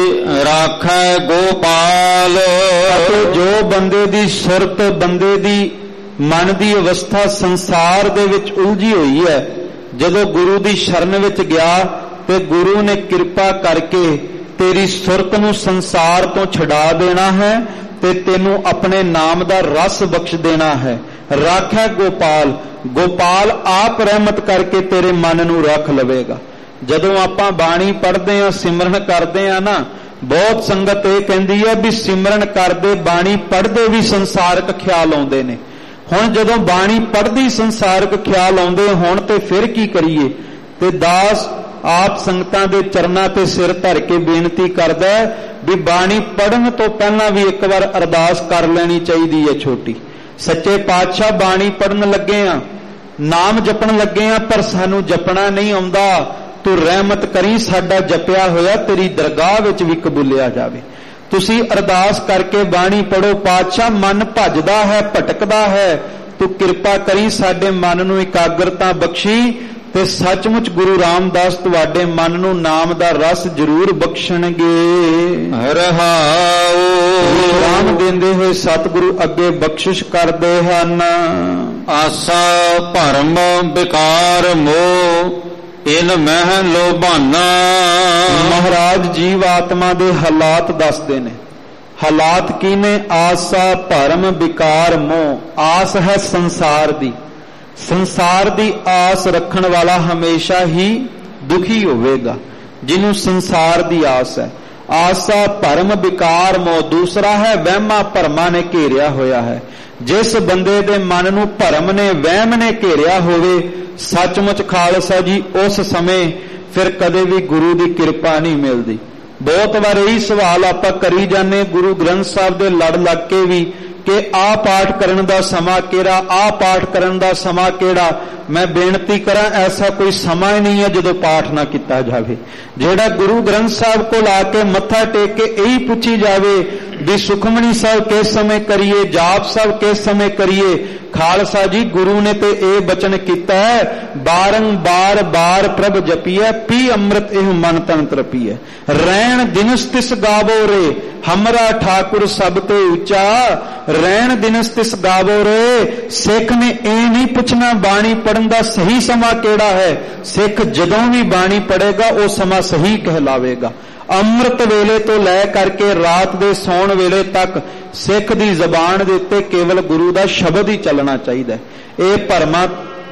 ਰਾਖੈ ਗੋਪਾਲ। ਅਤੇ ਜੋ ਬੰਦੇ ਦੀ ਸੁਰਤ, ਬੰਦੇ ਦੀ ਮਨ ਦੀ ਅਵਸਥਾ ਸੰਸਾਰ ਦੇ ਵਿੱਚ ਉਲਝੀ ਹੋਈ ਹੈ, ਜਦੋਂ ਗੁਰੂ ਦੀ ਸ਼ਰਨ ਵਿੱਚ ਗਿਆ ਤੇ ਗੁਰੂ ਨੇ ਕਿਰਪਾ ਕਰਕੇ ਤੇਰੀ ਸੁਰਤ ਨੂੰ ਸੰਸਾਰ ਤੋਂ ਛਡਾ ਦੇਣਾ ਹੈ ਤੇ ਤੈਨੂੰ ਆਪਣੇ ਨਾਮ ਦਾ ਰਸ ਬਖਸ਼ ਦੇਣਾ ਹੈ। ਰਾਖੈ ਗੋਪਾਲ। ਗੋਪਾਲ ਆਪ ਰਹਿਮਤ ਕਰਕੇ ਤੇਰੇ ਮਨ ਨੂੰ ਰੱਖ ਲਵੇਗਾ। ਜਦੋਂ ਆਪਾਂ ਬਾਣੀ ਪੜ੍ਹਦੇ ਹਾਂ, ਸਿਮਰਨ ਕਰਦੇ ਹਾਂ ਨਾ, ਬਹੁਤ ਸੰਗਤ ਇਹ ਕਹਿੰਦੀ ਹੈ ਵੀ ਸਿਮਰਨ ਕਰਦੇ, ਬਾਣੀ ਪੜ੍ਹਦੇ ਵੀ ਸੰਸਾਰਕ ਖਿਆਲ ਆਉਂਦੇ ਨੇ। ਹੁਣ ਜਦੋਂ ਬਾਣੀ ਪੜ੍ਹਦੀ ਸੰਸਾਰਕ ਖਿਆਲ ਆਉਂਦੇ ਹੋਣ ਤੇ ਫਿਰ ਕੀ ਕਰੀਏ? ਤੇ ਦਾਸ ਆਪ ਸੰਗਤਾਂ ਦੇ ਚਰਨਾਂ ਤੇ ਸਿਰ ਧਰ ਕੇ ਬੇਨਤੀ ਕਰਦਾ ਵੀ ਬਾਣੀ ਪੜ੍ਹਨ ਤੋਂ ਪਹਿਲਾਂ ਵੀ ਇੱਕ ਵਾਰ ਅਰਦਾਸ ਕਰ ਲੈਣੀ ਚਾਹੀਦੀ ਹੈ ਛੋਟੀ। ਸੱਚੇ ਪਾਤਸ਼ਾਹ ਬਾਣੀ ਪੜ੍ਹਨ ਲੱਗੇ ਆ, ਨਾਮ ਜਪਣ ਲੱਗੇ ਆ, ਪਰ ਸਾਨੂੰ ਜਪਣਾ ਨਹੀਂ ਆਉਂਦਾ, ਤੂੰ ਰਹਿਮਤ ਕਰੀ, ਸਾਡਾ ਜਪਿਆ ਹੋਇਆ ਤੇਰੀ ਦਰਗਾਹ ਵਿੱਚ ਵੀ ਕਬੂਲਿਆ ਜਾਵੇ। ਤੁਸੀਂ ਅਰਦਾਸ ਕਰਕੇ ਬਾਣੀ ਪੜੋ, ਪਾਤਸ਼ਾਹ ਮਨ ਭੱਜਦਾ ਹੈ, ਭਟਕਦਾ ਹੈ, ਤੂੰ ਕਿਰਪਾ ਕਰੀ ਸਾਡੇ ਮਨ ਨੂੰ ਇਕਾਗਰਤਾ ਬਖਸ਼ੀ ਤੇ ਸੱਚਮੁੱਚ ਗੁਰੂ ਰਾਮਦਾਸ ਤੁਹਾਡੇ ਮਨ ਨੂੰ ਨਾਮ ਦਾ ਰਸ ਜ਼ਰੂਰ ਬਖਸ਼ਣਗੇ। ਰਹਾਉ ਰਾਮ ਦਿੰਦੇ ਹੋਏ ਸਤਿਗੁਰੂ ਅੱਗੇ ਬਖਸ਼ਿਸ਼ ਕਰਦੇ ਹਨ। ਆਸਾ ਭਰਮ ਵਿਕਾਰ ਮੋਹ ਇਨ ਮਹਿ ਲੋਭਾਨਾ। ਮਹਾਰਾਜ ਜੀਵ ਆਤਮਾ ਦੇ ਹਾਲਾਤ ਦੱਸਦੇ ਨੇ। ਹਾਲਾਤ ਕੀ ਨੇ? ਆਸਾ ਭਰਮ ਵਿਕਾਰ ਮੋਹ। ਆਸ ਹੈ ਸੰਸਾਰ ਦੀ, ਸੰਸਾਰ ਦੀ ਆਸ ਰੱਖਣ ਵਾਲਾ ਹਮੇਸ਼ਾ ਹੀ ਦੁਖੀ ਹੋਵੇਗਾ, ਜਿਹਨੂੰ ਸੰਸਾਰ ਦੀ ਆਸ ਹੈ। ਆਸਾ ਭਰਮ ਵਿਕਾਰ ਮੋਹ। ਦੂਸਰਾ ਹੈ ਵਹਿਮਾਂ ਭਰਮਾਂ ਨੇ ਘੇਰਿਆ ਹੋਇਆ ਹੈ। ਜਿਸ ਬੰਦੇ ਦੇ ਮਨ ਨੂੰ ਭਰਮ ਨੇ, ਵਹਿਮ ਨੇ ਘੇਰਿਆ ਹੋਵੇ, ਸੱਚਮੁੱਚ ਖਾਲਸਾ ਜੀ ਉਸ ਸਮੇਂ ਫਿਰ ਕਦੇ ਵੀ ਗੁਰੂ ਦੀ ਕਿਰਪਾ ਨਹੀਂ ਮਿਲਦੀ। ਬਹੁਤ ਵਾਰ ਇਹੀ ਸਵਾਲ ਆਪਾਂ ਕਰੀ ਜਾਂਦੇ ਗੁਰੂ ਗ੍ਰੰਥ ਸਾਹਿਬ ਦੇ ਲੜ ਲੱਗ ਕੇ ਵੀ ਕਿ ਆਹ ਪਾਠ ਕਰਨ ਦਾ ਸਮਾਂ ਕਿਹੜਾ, ਆਹ ਪਾਠ ਕਰਨ ਦਾ ਸਮਾਂ ਕਿਹੜਾ। ਮੈਂ ਬੇਨਤੀ ਕਰਾਂ, ਐਸਾ ਕੋਈ ਸਮਾਂ ਹੀ ਨਹੀਂ ਹੈ ਜਦੋਂ ਪਾਠ ਨਾ ਕੀਤਾ ਜਾਵੇ। ਜਿਹੜਾ ਗੁਰੂ ਗ੍ਰੰਥ ਸਾਹਿਬ ਕੋਲ ਆ ਕੇ ਮੱਥਾ ਟੇਕ ਕੇ ਇਹੀ ਪੁੱਛੀ ਜਾਵੇ ਵੀ ਸੁਖਮਨੀ ਸਾਹਿਬ ਕਿਸ ਸਮੇਂ ਕਰੀਏ, ਜਾਪ ਸਾਹਿਬ ਕਿਸ ਸਮੇਂ ਕਰੀਏ। ਖਾਲਸਾ ਜੀ ਗੁਰੂ ਨੇ ਤੇ ਇਹ ਬਚਨ ਕੀਤਾ ਹੈ, ਬਾਰੰਬਾਰ ਬਾਰ ਪ੍ਰਭ ਜਪੀਐ, ਪੀ ਅੰਮ੍ਰਿਤ ਇਹ ਮਨ ਤਨ ਤਰਪੀਐ। ਰਹਿਣ ਦਿਨਸ ਤਿਸ ਗਾਵੋ ਰੇ, ਹਮਰਾ ਠਾਕੁਰ ਸਭ ਤੋਂ ਉੱਚਾ। ਰਹਿਣ ਦਿਨਸ ਤਿਸ ਗਾਵੋ ਰੇ। ਸਿੱਖ ਨੇ ਇਹ ਨਹੀਂ ਪੁੱਛਣਾ ਬਾਣੀ ਪੜਨ ਦਾ ਸਹੀ ਸਮਾਂ ਕਿਹੜਾ ਹੈ। ਸਿੱਖ ਜਦੋਂ ਵੀ ਬਾਣੀ ਪੜੇਗਾ ਉਹ ਸਮਾਂ ਸਹੀ ਕਹਿਲਾਵੇਗਾ। ਅੰਮ੍ਰਿਤ ਵੇਲੇ ਤੋਂ ਲੈ ਕਰਕੇ ਰਾਤ ਦੇ ਸੌਣ ਵੇਲੇ ਤੱਕ ਸਿੱਖ ਦੀ ਜ਼ਬਾਨ ਦੇ ਉੱਤੇ ਕੇਵਲ ਗੁਰੂ ਦਾ ਸ਼ਬਦ ਹੀ ਚੱਲਣਾ ਚਾਹੀਦਾ। ਇਹ ਭਰਮਾਂ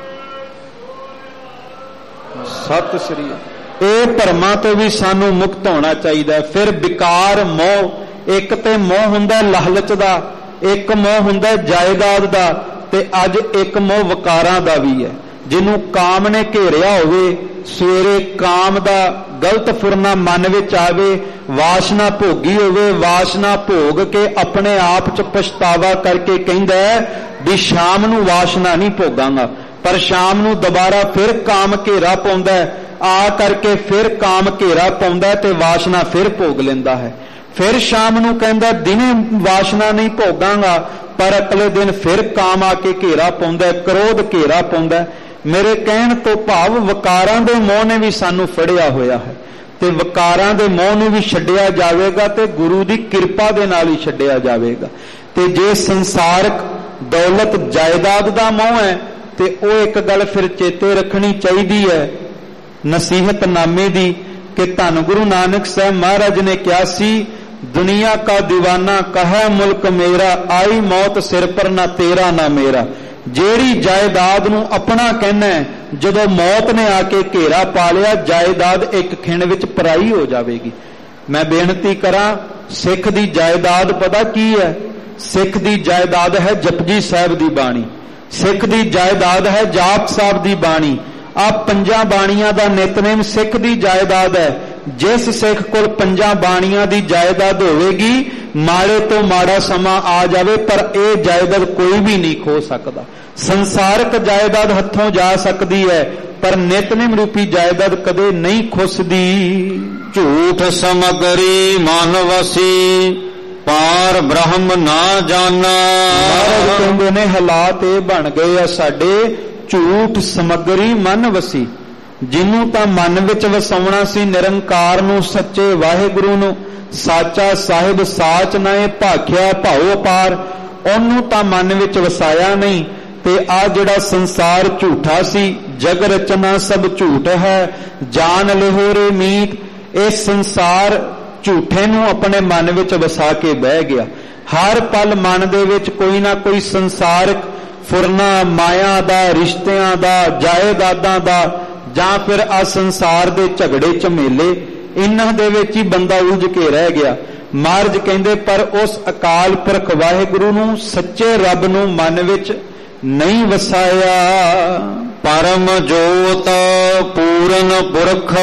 ਸਤਿ ਸ੍ਰੀ ਅਕਾਲ ਇਹ ਭਰਮਾਂ ਤੋਂ ਵੀ ਸਾਨੂੰ ਮੁਕਤ ਹੋਣਾ ਚਾਹੀਦਾ। ਫਿਰ ਵਿਕਾਰ ਮੋਹ। ਇੱਕ ਤੇ ਮੋਹ ਹੁੰਦਾ ਲਾਲਚ ਦਾ, ਇੱਕ ਮੋਹ ਹੁੰਦਾ ਜਾਇਦਾਦ ਦਾ, ਤੇ ਅੱਜ ਇੱਕ ਮੋਹ ਵਿਕਾਰਾਂ ਦਾ ਵੀ ਹੈ। ਜਿਹਨੂੰ ਕਾਮ ਨੇ ਘੇਰਿਆ ਹੋਵੇ, ਸਵੇਰੇ ਕਾਮ ਦਾ ਗਲਤ ਫੁਰਨਾ ਮਨ ਵਿੱਚ ਆਵੇ, ਵਾਸ਼ਨਾ ਭੋਗੀ ਹੋਵੇ, ਵਾਸ਼ਨਾ ਭੋਗ ਕੇ ਆਪਣੇ ਆਪ 'ਚ ਪਛਤਾਵਾ ਕਰਕੇ ਕਹਿੰਦਾ ਵੀ ਸ਼ਾਮ ਨੂੰ ਵਾਸ਼ਨਾ ਨਹੀਂ ਭੋਗਾਂਗਾ, ਪਰ ਸ਼ਾਮ ਨੂੰ ਦੁਬਾਰਾ ਫਿਰ ਕਾਮ ਘੇਰਾ ਪਾਉਂਦਾ, ਆ ਕਰਕੇ ਫਿਰ ਕਾਮ ਘੇਰਾ ਪਾਉਂਦਾ ਤੇ ਵਾਸ਼ਨਾ ਫਿਰ ਭੋਗ ਲੈਂਦਾ ਹੈ। ਫਿਰ ਸ਼ਾਮ ਨੂੰ ਕਹਿੰਦਾ ਦਿਨੇ ਵਾਸ਼ਨਾ ਨਹੀਂ ਭੋਗਾਂਗਾ, ਪਰ ਅਗਲੇ ਦਿਨ ਫਿਰ ਕਾਮ ਆ ਕੇ ਘੇਰਾ ਪਾਉਂਦਾ, ਕ੍ਰੋਧ ਘੇਰਾ ਪਾਉਂਦਾ। ਮੇਰੇ ਕਹਿਣ ਤੋਂ ਭਾਵ ਵਿਕਾਰਾਂ ਦੇ ਮੋਹ ਨੇ ਵੀ ਸਾਨੂੰ ਫੜਿਆ ਹੋਇਆ ਹੈ, ਤੇ ਵਿਕਾਰਾਂ ਦੇ ਮੋਹ ਨੂੰ ਵੀ ਛੱਡਿਆ ਜਾਵੇਗਾ ਤੇ ਗੁਰੂ ਦੀ ਕਿਰਪਾ ਦੇ ਨਾਲ ਹੀ ਛੱਡਿਆ ਜਾਵੇਗਾ। ਤੇ ਜੇ ਸੰਸਾਰਕ ਦੌਲਤ ਜਾਇਦਾਦ ਦਾ ਮੋਹ ਹੈ ਤੇ ਉਹ ਇੱਕ ਗੱਲ ਫਿਰ ਚੇਤੇ ਰੱਖਣੀ ਚਾਹੀਦੀ ਹੈ ਨਸੀਹਤਨਾਮੇ ਦੀ ਕਿ ਧੰਨ ਗੁਰੂ ਨਾਨਕ ਸਾਹਿਬ ਮਹਾਰਾਜ ਨੇ ਕਿਹਾ ਸੀ, ਦੁਨੀਆ ਕਾ ਦੀਵਾਨਾ ਕਹੈ ਮੁਲਕ ਮੇਰਾ, ਆਈ ਮੌਤ ਸਿਰ ਪਰ ਨਾ ਤੇਰਾ ਨਾ ਮੇਰਾ। ਜਿਹੜੀ ਜਾਇਦਾਦ ਨੂੰ ਆਪਣਾ ਕਹਿਣਾ, ਜਦੋਂ ਮੌਤ ਨੇ ਆ ਕੇ ਘੇਰਾ ਪਾ ਲਿਆ, ਜਾਇਦਾਦ ਇੱਕ ਖਿਣ ਵਿੱਚ ਪਰਾਈ ਹੋ ਜਾਵੇਗੀ। ਮੈਂ ਬੇਨਤੀ ਕਰਾਂ, ਸਿੱਖ ਦੀ ਜਾਇਦਾਦ ਪਤਾ ਕੀ ਹੈ? ਸਿੱਖ ਦੀ ਜਾਇਦਾਦ ਹੈ ਜਪਜੀ ਸਾਹਿਬ ਦੀ ਬਾਣੀ, ਸਿੱਖ ਦੀ ਜਾਇਦਾਦ ਹੈ ਜਾਪ ਸਾਹਿਬ ਦੀ ਬਾਣੀ। ਆ ਪੰਜਾਂ ਬਾਣੀਆਂ ਦਾ ਨਿਤਨੇਮ ਸਿੱਖ ਦੀ ਜਾਇਦਾਦ ਹੈ। ਜਿਸ ਸਿੱਖ ਕੋਲ ਪੰਜਾਂ ਬਾਣੀਆਂ ਦੀ ਜਾਇਦਾਦ ਹੋਵੇਗੀ, ਮਾੜੇ ਤੋਂ ਮਾੜਾ ਸਮਾਂ ਆ ਜਾਵੇ ਪਰ ਇਹ ਜਾਇਦਾਦ ਕੋਈ ਵੀ ਨਹੀਂ ਖੋ ਸਕਦਾ। ਸੰਸਾਰਕ ਜਾਇਦਾਦ ਹੱਥੋਂ ਜਾ ਸਕਦੀ ਹੈ ਪਰ ਨਿਤਨੇਮ ਰੂਪੀ ਜਾਇਦਾਦ ਕਦੇ ਨਹੀਂ ਖੁੱਸਦੀ। ਝੂਠ ਸਮਗਰੀ ਮਨ ਵਸੀ, ਪਾਰ ਬ੍ਰਹਮ ਨਾ ਜਾਣਾ। ਮਹਾਰਾਜ ਕਹਿੰਦੇ ਨੇ ਹਾਲਾਤ ਇਹ ਬਣ ਗਏ ਆ ਸਾਡੇ, ਝੂਠ ਸਮਗਰੀ ਮਨ ਵਸੀ। ਜਿਹਨੂੰ ਤਾਂ ਮਨ ਵਿੱਚ ਵਸਾਉਣਾ ਸੀ ਨਿਰੰਕਾਰ ਨੂੰ, ਸੱਚੇ ਵਾਹਿਗੁਰੂ ਨੂੰ, ਸਾਚਾ ਸਾਹਿਬ ਸਾਚ ਨਾਏ ਭਾਖਿਆ ਭਾਉ ਅਪਾਰ, ਉਹਨੂੰ ਤਾਂ ਮਨ ਵਿੱਚ ਵਸਾਇਆ ਨਹੀਂ। ਤੇ ਆ ਜਿਹੜਾ ਸੰਸਾਰ ਝੂਠਾ ਸੀ, ਜਗ ਰਚਨਾ ਸਭ ਝੂਠ ਹੈ, ਜਾਨ ਲਿਹੋ ਰੇ ਮੀਤ। ਇਹ ਸੰਸਾਰ ਝੂਠੇ ਨੂੰ ਆਪਣੇ ਮਨ ਵਿੱਚ ਵਸਾ ਕੇ ਬਹਿ ਗਿਆ। ਹਰ ਪਲ ਮਨ ਦੇ ਵਿੱਚ ਕੋਈ ਨਾ ਕੋਈ ਸੰਸਾਰਕ ਫੁਰਨਾ, ਮਾਇਆ ਦਾ, ਰਿਸ਼ਤਿਆਂ ਦਾ, ਜਾਇਦਾਦਾਂ ਦਾ, ਜਾਂ ਫਿਰ ਆ ਸੰਸਾਰ ਦੇ ਝਗੜੇ ਝਮੇਲੇ, ਇਹਨਾਂ ਦੇ ਵਿੱਚ ਹੀ ਬੰਦਾ ਉਲਝ ਕੇ ਰਹਿ ਗਿਆ। ਮਹਾਰਾਜ ਕਹਿੰਦੇ ਪਰ ਉਸ ਅਕਾਲ ਪੁਰਖ ਵਾਹਿਗੁਰੂ ਨੂੰ, ਸੱਚੇ ਰੱਬ ਨੂੰ ਮਨ ਵਿੱਚ ਨਹੀਂ ਵਸਾਇਆ। ਪਰਮ ਜੋਤ ਪੂਰਨ ਪੁਰਖ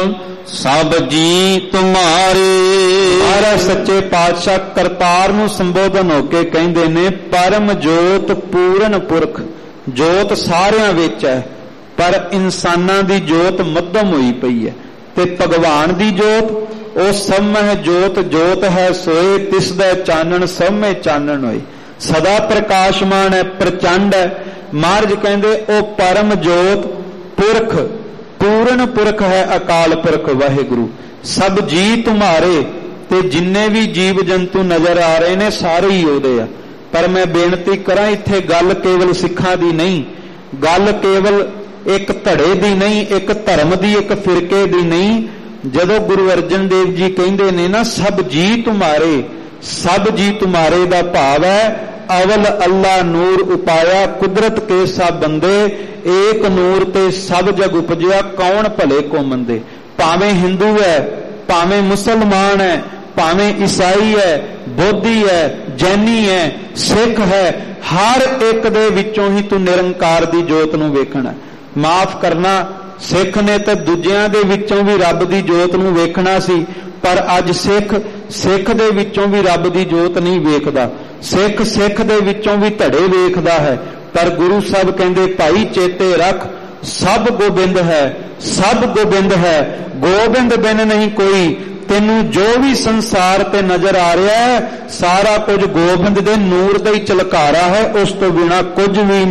ਸਭ ਜੀ ਤੁਮਾਰੇ। ਮਹਾਰਾਜ ਸੱਚੇ ਪਾਤਸ਼ਾਹ ਕਰਤਾਰ ਨੂੰ ਸੰਬੋਧਨ ਹੋ ਕੇ ਕਹਿੰਦੇ ਨੇ, ਪਰਮ ਜੋਤ ਪੂਰਨ ਪੁਰਖ। ਜੋਤ ਸਾਰਿਆਂ ਵਿੱਚ ਹੈ, ਪਰ ਇਨਸਾਨਾਂ ਦੀ ਜੋਤ ਮੱਧਮ ਹੋਈ ਪਈ ਹੈ ਤੇ ਭਗਵਾਨ ਦੀ ਜੋਤ ਉਹ ਸਭ ਮਹਿ ਜੋਤ ਜੋਤ ਹੈ ਸੋਏ, ਤਿਸ ਦਾ ਚਾਨਣ ਸਭ ਮਹਿ ਚਾਨਣ ਹੋਏ। ਸਦਾ ਪ੍ਰਕਾਸ਼ਮਾਨ ਹੈ, ਪ੍ਰਚੰਡ ਹੈ। ਮਹਾਰਾਜ ਕਹਿੰਦੇ ਉਹ ਪਰਮ ਜੋਤ ਪੁਰਖ ਪੂਰਨ ਪੁਰਖ ਹੈ, ਅਕਾਲ ਪੁਰਖ ਵਾਹਿਗੁਰੂ। ਸਭ ਜੀ ਤੁਮਾਰੇ, ਤੇ ਜਿੰਨੇ ਵੀ ਜੀਵ ਜੰਤੂ ਨਜ਼ਰ ਆ ਰਹੇ ਨੇ ਸਾਰੇ ਹੀ ਉਹਦੇ ਆ। ਪਰ ਮੈਂ ਬੇਨਤੀ ਕਰਾਂ, ਇੱਥੇ ਗੱਲ ਕੇਵਲ ਸਿੱਖਾਂ ਦੀ ਨਹੀਂ, ਗੱਲ ਕੇਵਲ ਇੱਕ ਧੜੇ ਦੀ ਨਹੀਂ, ਇੱਕ ਧਰਮ ਦੀ, ਇੱਕ ਫਿਰਕੇ ਦੀ ਨਹੀਂ। ਜਦੋਂ ਗੁਰੂ ਅਰਜਨ ਦੇਵ ਜੀ ਕਹਿੰਦੇ ਨੇ ਨਾ ਸਭ ਜੀ ਤੁਮਾਰੇ, ਸਭ ਜੀ ਤੁਮਾਰੇ ਦਾ ਭਾਵ ਹੈ ਅਵਲ ਅੱਲਾ ਨੂਰ ਉਪਾਇਆ, ਕੁਦਰਤ ਕੇ ਸਭ ਬੰਦੇ, ਏਕ ਨੂਰ ਤੇ ਸਭ ਜਗ ਉਪਜਿਆ, ਕੌਣ ਭਲੇ ਕੋ ਮੰਦੇ। ਭਾਵੇਂ ਹਿੰਦੂ ਹੈ, ਭਾਵੇਂ ਮੁਸਲਮਾਨ ਹੈ, ਭਾਵੇਂ ਈਸਾਈ ਹੈ, ਬੋਧੀ ਹੈ, ਜੈਨੀ ਹੈ, ਸਿੱਖ ਹੈ, ਹਰ ਇੱਕ ਦੇ ਵਿੱਚੋਂ ਹੀ ਤੂੰ ਨਿਰੰਕਾਰ ਦੀ ਜੋਤ ਨੂੰ ਵੇਖਣਾ। ਮਾਫ ਕਰਨਾ, ਸਿੱਖ ਨੇ ਤਾਂ ਦੂਜਿਆਂ ਦੇ ਵਿੱਚੋਂ ਵੀ ਰੱਬ ਦੀ ਜੋਤ ਨੂੰ ਵੇਖਣਾ ਸੀ, ਪਰ ਅੱਜ ਸਿੱਖ ਸਿੱਖ ਦੇ ਵਿੱਚੋਂ ਵੀ ਰੱਬ ਦੀ ਜੋਤ ਨਹੀਂ ਵੇਖਦਾ। ਸਿੱਖ ਸਿੱਖ ਦੇ ਵਿੱਚੋਂ ਵੀ ਧੜੇ ਵੇਖਦਾ ਹੈ। ਪਰ ਗੁਰੂ ਸਾਹਿਬ ਕਹਿੰਦੇ ਭਾਈ ਚੇਤੇ ਰੱਖ, ਸਭ ਗੋਬਿੰਦ ਹੈ, ਸਭ ਗੋਬਿੰਦ ਹੈ, ਗੋਬਿੰਦ ਬਿਨ ਨਹੀਂ ਕੋਈ। ਤੈਨੂੰ ਜੋ ਵੀ ਸੰਸਾਰ ਤੇ ਨਜ਼ਰ ਆ ਰਿਹਾ ਹੈ ਸਾਰਾ ਕੁਝ ਗੋਬਿੰਦ ਦੇ ਨੂਰ ਦਾ ਹੀ ਝਲਕਾਰਾ ਹੈ, ਉਸ ਤੋਂ ਬਿਨਾ ਕੁਝ ਵੀ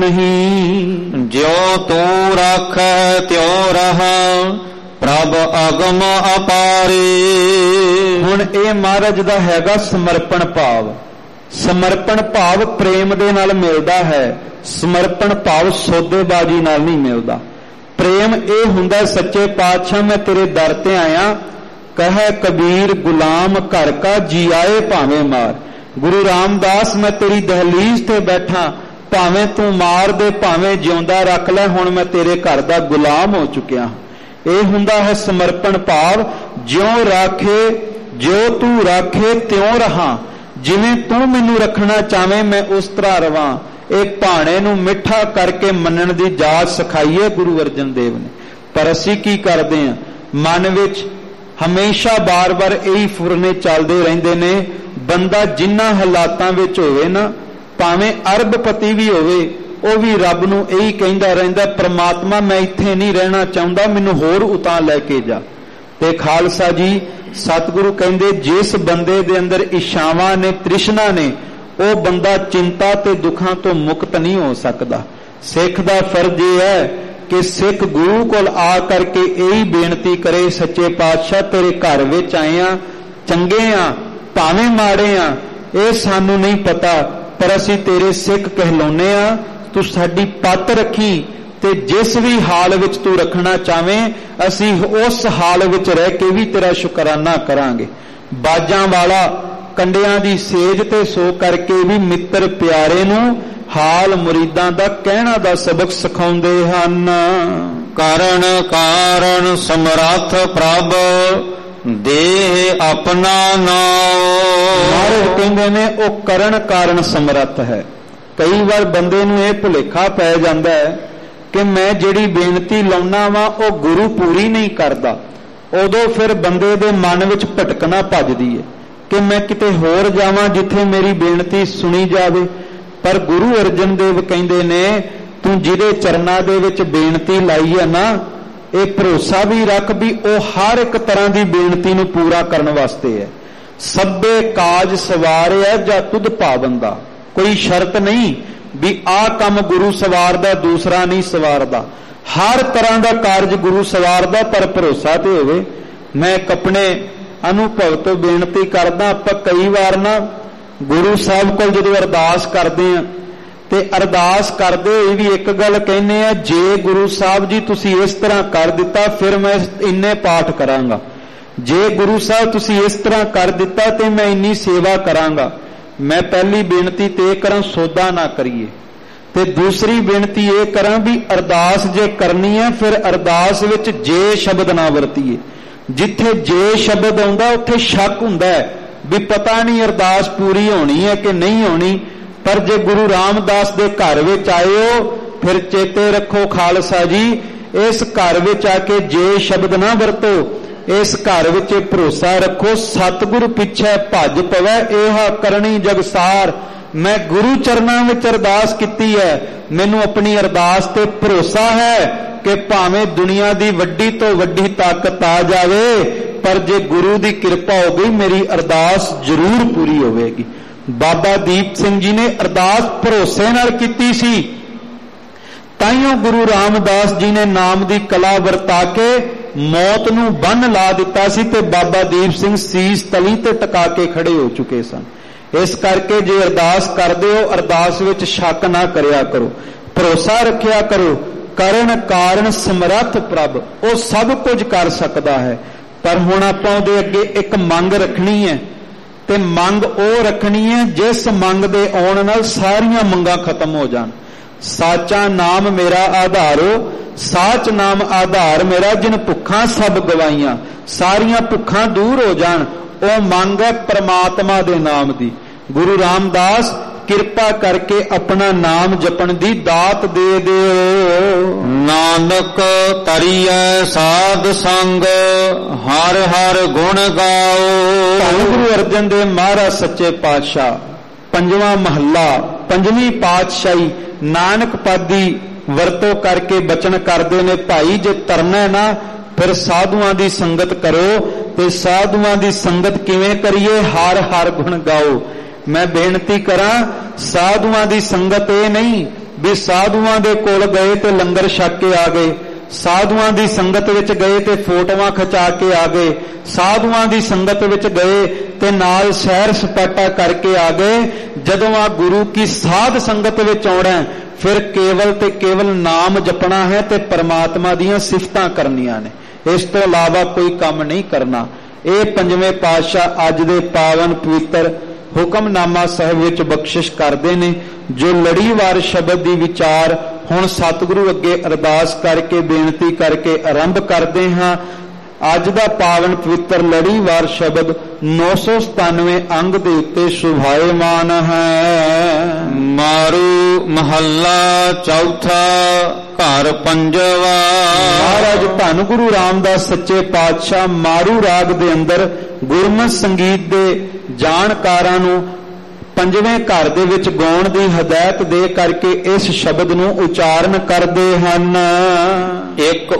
ਨਹੀਂ। ਜਿਉ ਤੂੰ ਰਾਖੈ ਤਿਉ ਰਹਾ, ਪ੍ਰਭ ਅਗਮ ਅਪਾਰੇ। ਹੁਣ ਇਹ ਮਹਾਰਾਜ ਦਾ ਹੈਗਾ ਸਮਰਪਣ ਭਾਵ। ਸਮਰਪਣ ਭਾਵ ਪ੍ਰੇਮ ਦੇ ਨਾਲ ਮਿਲਦਾ ਹੈ, ਸਮਰਪਣ ਭਾਵ ਸੌਦੇਬਾਜ਼ੀ ਨਾਲ ਨਹੀਂ ਮਿਲਦਾ। ਪ੍ਰੇਮ ਇਹ ਹੁੰਦਾ ਸੱਚੇ ਪਾਤਸ਼ਾਹ ਮੈਂ ਤੇਰੇ ਦਰ ਤੇ ਆਇਆ, ਕਹੈ ਕਬੀਰ ਗੁਲਾਮ ਘਰ ਕਾ ਜੀ ਆਏ ਭਾਵੇਂ ਮਾਰ। ਗੁਰੂ ਰਾਮਦਾਸ ਮੈਂ ਤੇਰੀ ਦਹਲੀਜ਼ ਤੇ ਬੈਠਾ, ਭਾਵੇਂ ਤੂੰ ਮਾਰ ਦੇ ਭਾਵੇਂ ਜਿਉਂਦਾ ਰੱਖ ਲੈ, ਹੁਣ ਮੈਂ ਤੇਰੇ ਘਰ ਦਾ ਗੁਲਾਮ ਹੋ ਚੁੱਕਿਆ। ਇਹ ਹੁੰਦਾ ਹੈ ਸਮਰਪਣ ਭਾਵ। ਜਿਉਂ ਰਾਖੇ, ਜਿਉ ਤੂੰ ਰਾਖੇ ਤਿਉਂ ਰਹਾ, ਜਿਵੇਂ ਤੂੰ ਮੈਨੂੰ ਰੱਖਣਾ ਚਾਵੇਂ ਮੈਂ ਉਸ ਤਰ੍ਹਾਂ ਰਵਾਂ। ਇਹ ਭਾਣੇ ਨੂੰ ਮਿੱਠਾ ਕਰਕੇ ਮੰਨਣ ਦੀ ਜਾਚ ਸਿਖਾਈ ਹੈ ਗੁਰੂ ਅਰਜਨ ਦੇਵ ਨੇ। ਪਰ ਅਸੀਂ ਕੀ ਕਰਦੇ ਹਾਂ, ਮਨ ਵਿੱਚ ਹਮੇਸ਼ਾ ਬਾਰ-ਬਾਰ ਇਹੀ ਫੁਰਨੇ ਚੱਲਦੇ ਰਹਿੰਦੇ ਨੇ। ਬੰਦਾ ਜਿੰਨਾ ਹਾਲਾਤਾਂ ਵਿੱਚ ਹੋਵੇ ਨਾ, ਭਾਵੇਂ ਅਰਬਪਤੀ ਵੀ ਹੋਵੇ, ਉਹ ਵੀ ਰੱਬ ਨੂੰ ਇਹੀ ਕਹਿੰਦਾ ਰਹਿੰਦਾ, ਪ੍ਰਮਾਤਮਾ ਮੈਂ ਇੱਥੇ ਨਹੀਂ ਰਹਿਣਾ ਚਾਹੁੰਦਾ, ਮੈਨੂੰ ਹੋਰ ਉਤਾਂ ਲੈ ਕੇ ਜਾ। ਤੇ ਖਾਲਸਾ ਜੀ ਸਤਿਗੁਰੂ ਕਹਿੰਦੇ ਜਿਸ ਬੰਦੇ ਦੇ ਅੰਦਰ ਇੱਛਾਵਾਂ ਨੇ, ਤ੍ਰਿਸ਼ਨਾ ਨੇ, ਉਹ ਬੰਦਾ ਚਿੰਤਾ ਤੇ ਦੁੱਖਾਂ ਤੋਂ ਮੁਕਤ ਨਹੀਂ ਹੋ ਸਕਦਾ। ਸਿੱਖ ਦਾ ਫਰਜ਼ ਇਹ ਹੈ ਕਿ ਸਿੱਖ ਗੁਰੂ ਕੋਲ ਆ ਕਰਕੇ ਇਹੀ ਬੇਨਤੀ ਕਰੇ, ਸੱਚੇ ਪਾਤਸ਼ਾਹ ਤੇਰੇ ਘਰ ਵਿੱਚ ਆਏ ਆ, ਚੰਗੇ ਆ ਭਾਵੇਂ ਮਾੜੇ ਆ ਇਹ ਸਾਨੂੰ ਨਹੀਂ ਪਤਾ, ਪਰ ਅਸੀਂ ਤੇਰੇ ਸਿੱਖ ਕਹਿਲਾਉਂਦੇ ਆ, ਤੂੰ ਸਾਡੀ ਪੱਤ ਰੱਖੀ ਤੇ ਜਿਸ ਵੀ ਹਾਲ ਵਿੱਚ ਤੂੰ ਰੱਖਣਾ ਚਾਵੇਂ ਅਸੀਂ ਉਸ ਹਾਲ ਵਿੱਚ ਰਹਿ ਕੇ ਵੀ ਤੇਰਾ ਸ਼ੁਕਰਾਨਾ ਕਰਾਂਗੇ। ਬਾਜਾਂ ਵਾਲਾ ਕੰਡਿਆਂ ਦੀ ਸੇਜ ਤੇ ਸੋ ਕਰਕੇ ਵੀ ਮਿੱਤਰ ਪਿਆਰੇ ਨੂੰ ਹਾਲ ਮੁਰੀਦਾਂ ਦਾ ਕਹਿਣਾ ਦਾ ਸਬਕ ਸਿਖਾਉਂਦੇ ਹਨ। ਕਾਰਨ ਕਾਰਨ ਸਮਰੱਥ ਪ੍ਰਭ ਦੇਹ ਆਪਣਾ ਨਾਉ। ਮਹਾਰਾਜ ਕਹਿੰਦੇ ਨੇ ਉਹ ਕਰਨ ਕਾਰਨ ਸਮਰੱਥ ਹੈ। ਕਈ ਵਾਰ ਬੰਦੇ ਨੂੰ ਇਹ ਭੁਲੇਖਾ ਪੈ ਜਾਂਦਾ ਹੈ ਕਿ ਮੈਂ ਜਿਹੜੀ ਬੇਨਤੀ ਲਾਉਣਾ ਵਾ ਉਹ ਗੁਰੂ ਪੂਰੀ ਨਹੀਂ ਕਰਦਾ, ਉਦੋਂ ਫਿਰ ਬੰਦੇ ਦੇ ਮਨ ਵਿੱਚ ਭਟਕਣਾ ਭੱਜਦੀ ਹੈ ਕਿ ਮੈਂ ਕਿਤੇ ਹੋਰ ਜਾਵਾਂ ਜਿੱਥੇ ਮੇਰੀ ਬੇਨਤੀ ਸੁਣੀ ਜਾਵੇ। ਪਰ ਗੁਰੂ ਅਰਜਨ ਦੇਵ ਕਹਿੰਦੇ ਨੇ ਤੂੰ ਜਿਹਦੇ ਚਰਨਾਂ ਦੇ ਵਿੱਚ ਬੇਨਤੀ ਲਾਈ ਹੈ ਨਾ, ਇਹ ਭਰੋਸਾ ਵੀ ਰੱਖ ਵੀ ਉਹ ਹਰ ਇੱਕ ਤਰ੍ਹਾਂ ਦੀ ਬੇਨਤੀ ਨੂੰ ਪੂਰਾ ਕਰਨ ਵਾਸਤੇ ਹੈ। ਸਭੇ ਕਾਜ ਸਵਾਰਿਆ ਜਾਂ ਤੁਧ ਪਾਬੰਦਾ, ਕੋਈ ਸ਼ਰਤ ਨਹੀਂ ਵੀ ਆਹ ਕੰਮ ਗੁਰੂ ਸਵਾਰਦਾ ਦੂਸਰਾ ਨਹੀਂ ਸਵਾਰਦਾ, ਹਰ ਤਰ੍ਹਾਂ ਦਾ ਕਾਰਜ ਗੁਰੂ ਸਵਾਰਦਾ, ਪਰ ਭਰੋਸਾ ਤੇ ਹੋਵੇ। ਮੈਂ ਆਪਣੇ ਅਨੁਭਵ ਤੋਂ ਬੇਨਤੀ ਕਰਦਾ, ਆਪਾਂ ਕਈ ਵਾਰ ਨਾ ਗੁਰੂ ਸਾਹਿਬ ਕੋਲ ਜਦੋਂ ਅਰਦਾਸ ਕਰਦੇ ਆ ਤੇ ਅਰਦਾਸ ਕਰਦੇ ਹੋਏ ਵੀ ਇੱਕ ਗੱਲ ਕਹਿੰਦੇ ਆ, ਜੇ ਗੁਰੂ ਸਾਹਿਬ ਜੀ ਤੁਸੀਂ ਇਸ ਤਰ੍ਹਾਂ ਕਰ ਦਿੱਤਾ ਫਿਰ ਮੈਂ ਇੰਨੇ ਪਾਠ ਕਰਾਂਗਾ, ਜੇ ਗੁਰੂ ਸਾਹਿਬ ਤੁਸੀਂ ਇਸ ਤਰ੍ਹਾਂ ਕਰ ਦਿੱਤਾ ਤੇ ਮੈਂ ਇੰਨੀ ਸੇਵਾ ਕਰਾਂਗਾ। ਮੈਂ ਪਹਿਲੀ ਬੇਨਤੀ ਤੇ ਇਹ ਕਰਾਂ ਸੌਦਾ ਨਾ ਕਰੀਏ, ਤੇ ਦੂਸਰੀ ਬੇਨਤੀ ਇਹ ਕਰਾਂ ਵੀ ਅਰਦਾਸ ਜੇ ਕਰਨੀ ਹੈ ਫਿਰ ਅਰਦਾਸ ਵਿੱਚ ਜੇ ਸ਼ਬਦ ਨਾ ਵਰਤੀਏ। ਜਿੱਥੇ ਜੇ ਸ਼ਬਦ ਆਉਂਦਾ ਉੱਥੇ ਸ਼ੱਕ ਹੁੰਦਾ ਹੈ ਵੀ ਪਤਾ ਨਹੀਂ ਅਰਦਾਸ ਪੂਰੀ ਹੋਣੀ ਹੈ ਕਿ ਨਹੀਂ ਹੋਣੀ। ਪਰ ਜੇ ਗੁਰੂ ਰਾਮਦਾਸ ਦੇ ਘਰ ਵਿੱਚ ਆਏ ਹੋ ਫਿਰ ਚੇਤੇ ਰੱਖੋ ਖਾਲਸਾ ਜੀ, ਇਸ ਘਰ ਵਿੱਚ ਆ ਕੇ ਜੇ ਸ਼ਬਦ ਨਾ ਵਰਤੋ, ਇਸ ਘਰ ਵਿੱਚ ਭਰੋਸਾ ਰੱਖੋ ਸਤਿਗੁਰ ਪਿੱਛੇ ਭੱਜ ਪਵੈ ਇਹ ਕਰਨੀ ਜਗਸਾਰ। ਮੈਂ ਗੁਰੂ ਚਰਨਾਂ ਵਿੱਚ ਅਰਦਾਸ ਕੀਤੀ ਹੈ, ਮੈਨੂੰ ਆਪਣੀ ਅਰਦਾਸ ਤੇ ਭਰੋਸਾ ਹੈ कि भावें दुनिया की वड्डी तो वड्डी ताकत आ जावे, पर जे गुरु की कृपा हो गई मेरी अरदास जरूर पूरी होवेगी। बाबा दीप सिंह जी ने अरदास भरोसे नाल कीती सी, ताइयों गुरु रामदास जी ने नाम की कला वरता के मौत नूं बन ला दिता सी ते बाबा दीप सिंह सीस तली ते टका के खड़े हो चुके सन। इस करके जे अरदास करदे हो अरदास विच शक ना करिया करो, भरोसा रखिया करो। करण कारण समर्थ प्रभ, वो सब कुछ कर सकता है। पर हुण आपां उहदे अगे एक मंग रखनी है, ते मंग ਉਹ रखनी है जिस मंग दे आउण नाल सारियां मंगां खत्म हो जाण। साचा नाम मेरा आधारो, साच नाम आधार मेरा, जिन भुखां सब गवाइयां, सारियां भुखां दूर हो जाण। ਉਹ ਮੰਗ है परमात्मा दे नाम दी। गुरु रामदास किरपा करके अपना नाम जपण दी दात दे दिओ। नानक तरिया साध संग, हर हर गुण गाओ। गुरु अर्जन देव महाराज सच्चे पातशाह पंजवां महला पंजवीं पातशाही नानक पादी वरतों करके बचन करते ने, भाई जे तरना ना फिर साधुआं दी संगत करो। ते साधुआं दी संगत किवें करिए? हर हर गुण गाओ। मैं बेनती करा, साधुआं दी संगत ये नहीं भी साधुआं दे कोल गए ते लंगर छक के आ गए, साधुआं दी संगत विच गए ते फोटोआं खचा के आ गए, साधुआं दी संगत विच गए ते नाल सैर सपाटा करके आ गए। जदों आ गुरु की साध संगत विच आउणा फिर केवल ते केवल नाम जपना है ते परमात्मा दीयां सिफतां करनियां ने, इस तो इलावा कोई काम नहीं करना। ये पंजवें पातशाह अज दे पावन पवित्र हुक्मनामा साहिब विच बख्शिश करते ने। जो लड़ीवार शब्द दी विचार हुण सतगुरु अगे अरदास करके बेनती करके आरंभ करते हाँ। अज दा पावन पवित्र लड़ीवार शब्द नौ सौ सतानवे अंग दे उत्ते सुभायमान है। मारू महला चौथा घर पंजवा। महाराज धन गुरु रामदास सच्चे पातशाह मारू राग दे अंदर गुरमत संगीत दे जाणकारां नूं पंजवें घर दे विच गाउण दी हदायत दे करके इस शब्द नूं उचारण करदे हन। एक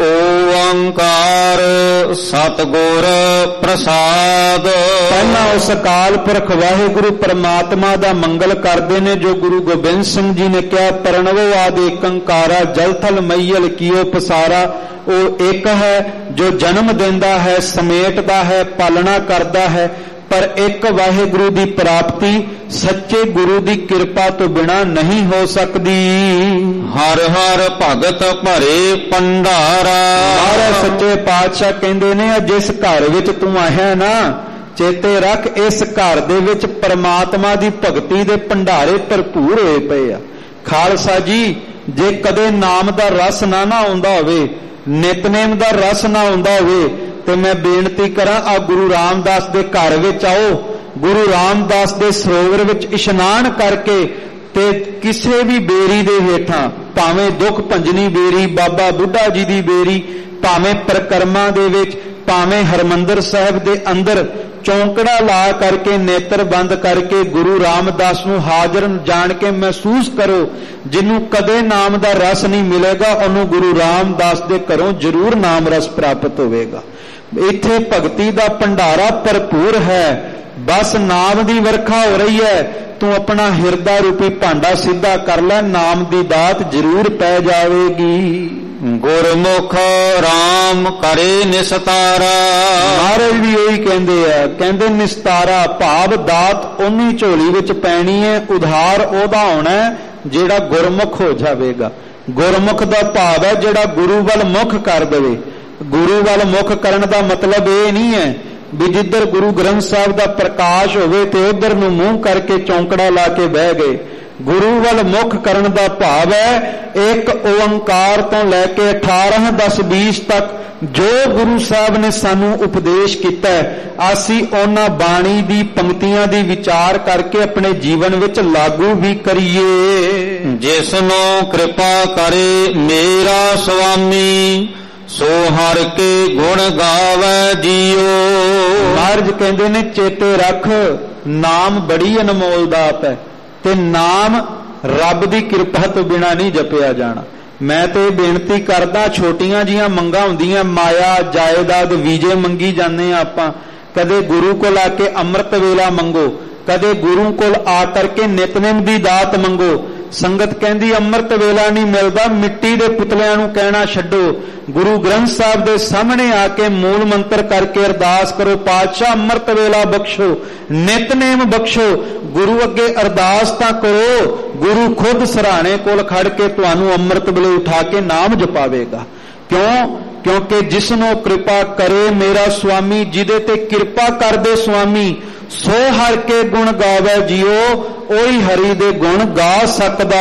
ओंकार सतगुर प्रसाद। पहला उस अकाल पुरख वाहिगुरु परमात्मा दा मंगल करदे ने, जो गुरु गोबिंद सिंह जी ने कहा प्रणवो आदि एकंकारा जल थल मैयल कियो पसारा। वो एक है जो जन्म देंदा है, समेटदा है, पालना करदा है। पर एक वाहिगुरु की प्राप्ति सच्चे गुरु की कृपा तो बिना नहीं हो सकती। हर हर भगत भरे भंडारा। महाराज सच्चे पातशाह कहते ने, जिस घर विच तू आया ना चेते रख, इस घर दे विच परमात्मा की भगती दे भंडारे भरपूर होए पे आ। खालसा जी जे कदे नाम दा रस ना ना आउंदा होवे, नितनेम दा रस ना आउंदा होवे, ते मैं बेनती करा आ गुरु रामदास दे घर विच आओ। गुरु रामदास दे सरोवर विच इशनान करके ते किसी भी बेरी दे हेठां, भावें दुख भंजनी बेरी, बाबा बुढ़ा जी दी बेरी, भावें परिक्रमा दे विच, भावें हरमंदर साहिब दे अंदर चौंकड़ा ला करके नेत्र बंद करके गुरु रामदास नूं हाजर जान के महसूस करो। जिन्हों कदे नाम दा रस नहीं मिलेगा उन्होंने गुरु रामदास दे घरों जरूर नाम रस प्राप्त होवेगा। इत्थे भगती दा भंडारा भरपूर है, बस नाम दी वर्खा हो रही है। तू अपना हिरदा रूपी भांडा सीधा कर ले, नाम दी दात जरूर पै जावेगी। गुरमुख राम करे निस्तारा। महाराज भी यही कहते हैं, कहते निस्तारा भाव दात उन्नी झोली विच पैनी है, उधार ओदा होना है जेड़ा गुरमुख हो जावेगा। गुरमुख दा भाव है जेड़ा गुरु वल मुख कर देवे। गुरु वाल मुख करन दा मतलब ये नहीं है भी जिधर गुरु ग्रंथ साहब दा प्रकाश होवे ते उधर नूं मूंह करके चौंकड़ा ला के बह गए। गुरु वाल मुख करन दा भाव है एक ओंकार तो लैके अठारह दस बीस तक जो गुरु साहब ने सानू उपदेश किया है, असी उन्हां बाणी दी पंक्तियां दी विचार करके अपने जीवन विच लागू भी करिए। जिसनों कृपा करे मेरा स्वामी, सो हर के गुण गावे जियो। महाराज कहते ने चेते रख, नाम बड़ी अनमोल दात है ते नाम रब दी कृपा तो बिना नहीं जपिया जाना। ਮੈਂ ਤੇ ਬੇਨਤੀ ਕਰਦਾ, ਛੋਟੀਆਂ ਜੀਆਂ ਮੰਗਾਂ ਹੁੰਦੀਆਂ, ਮਾਇਆ ਜਾਇਦਾਦ ਵੀਜੇ ਮੰਗੀ ਜਾਂਦੇ ਆ ਆਪਾਂ। ਕਦੇ ਗੁਰੂ ਕੋਲ ਆ ਕੇ ਅੰਮ੍ਰਿਤ ਵੇਲਾ ਮੰਗੋ, ਕਦੇ ਗੁਰੂ ਕੋਲ ਆ ਕਰਕੇ ਨਿਤਨੇਮ ਦੀ ਦਾਤ ਮੰਗੋ। ਸੰਗਤ ਕਹਿੰਦੀ ਅੰਮ੍ਰਿਤ ਵੇਲਾ ਨਹੀਂ ਮਿਲਦਾ, ਮਿੱਟੀ ਦੇ ਪੁਤਲਿਆਂ ਨੂੰ ਕਹਿਣਾ ਛੱਡੋ, ਗੁਰੂ ਗ੍ਰੰਥ ਸਾਹਿਬ ਦੇ ਸਾਹਮਣੇ ਆ ਕੇ ਮੂਲ ਮੰਤਰ ਕਰਕੇ ਅਰਦਾਸ ਕਰੋ, ਪਾਤਸ਼ਾਹ ਅੰਮ੍ਰਿਤ ਵੇਲਾ ਬਖਸ਼ੋ, ਨਿਤਨੇਮ ਬਖਸ਼ੋ। ਗੁਰੂ ਅੱਗੇ ਅਰਦਾਸ ਤਾਂ ਕਰੋ, ਗੁਰੂ ਖੁਦ ਸਰਾਣੇ ਕੋਲ ਖੜ ਕੇ ਤੁਹਾਨੂੰ ਅੰਮ੍ਰਿਤ ਵੇਲੇ ਉਠਾ ਕੇ ਨਾਮ ਜਪਾਵੇਗਾ। ਕਿਉਂ? ਕਿਉਂਕਿ ਜਿਸਨੂੰ ਕਿਰਪਾ ਕਰੇ ਮੇਰਾ ਸੁਆਮੀ, ਜਿਹਦੇ ਤੇ ਕਿਰਪਾ ਕਰਦੇ ਸੁਆਮੀ, ਸੋ ਹਰ ਕੇ ਗੁਣ ਗਾਵੇ ਜੀਓ, ਉਹੀ ਹਰੀ ਦੇ ਗੁਣ ਗਾ ਸਕਦਾ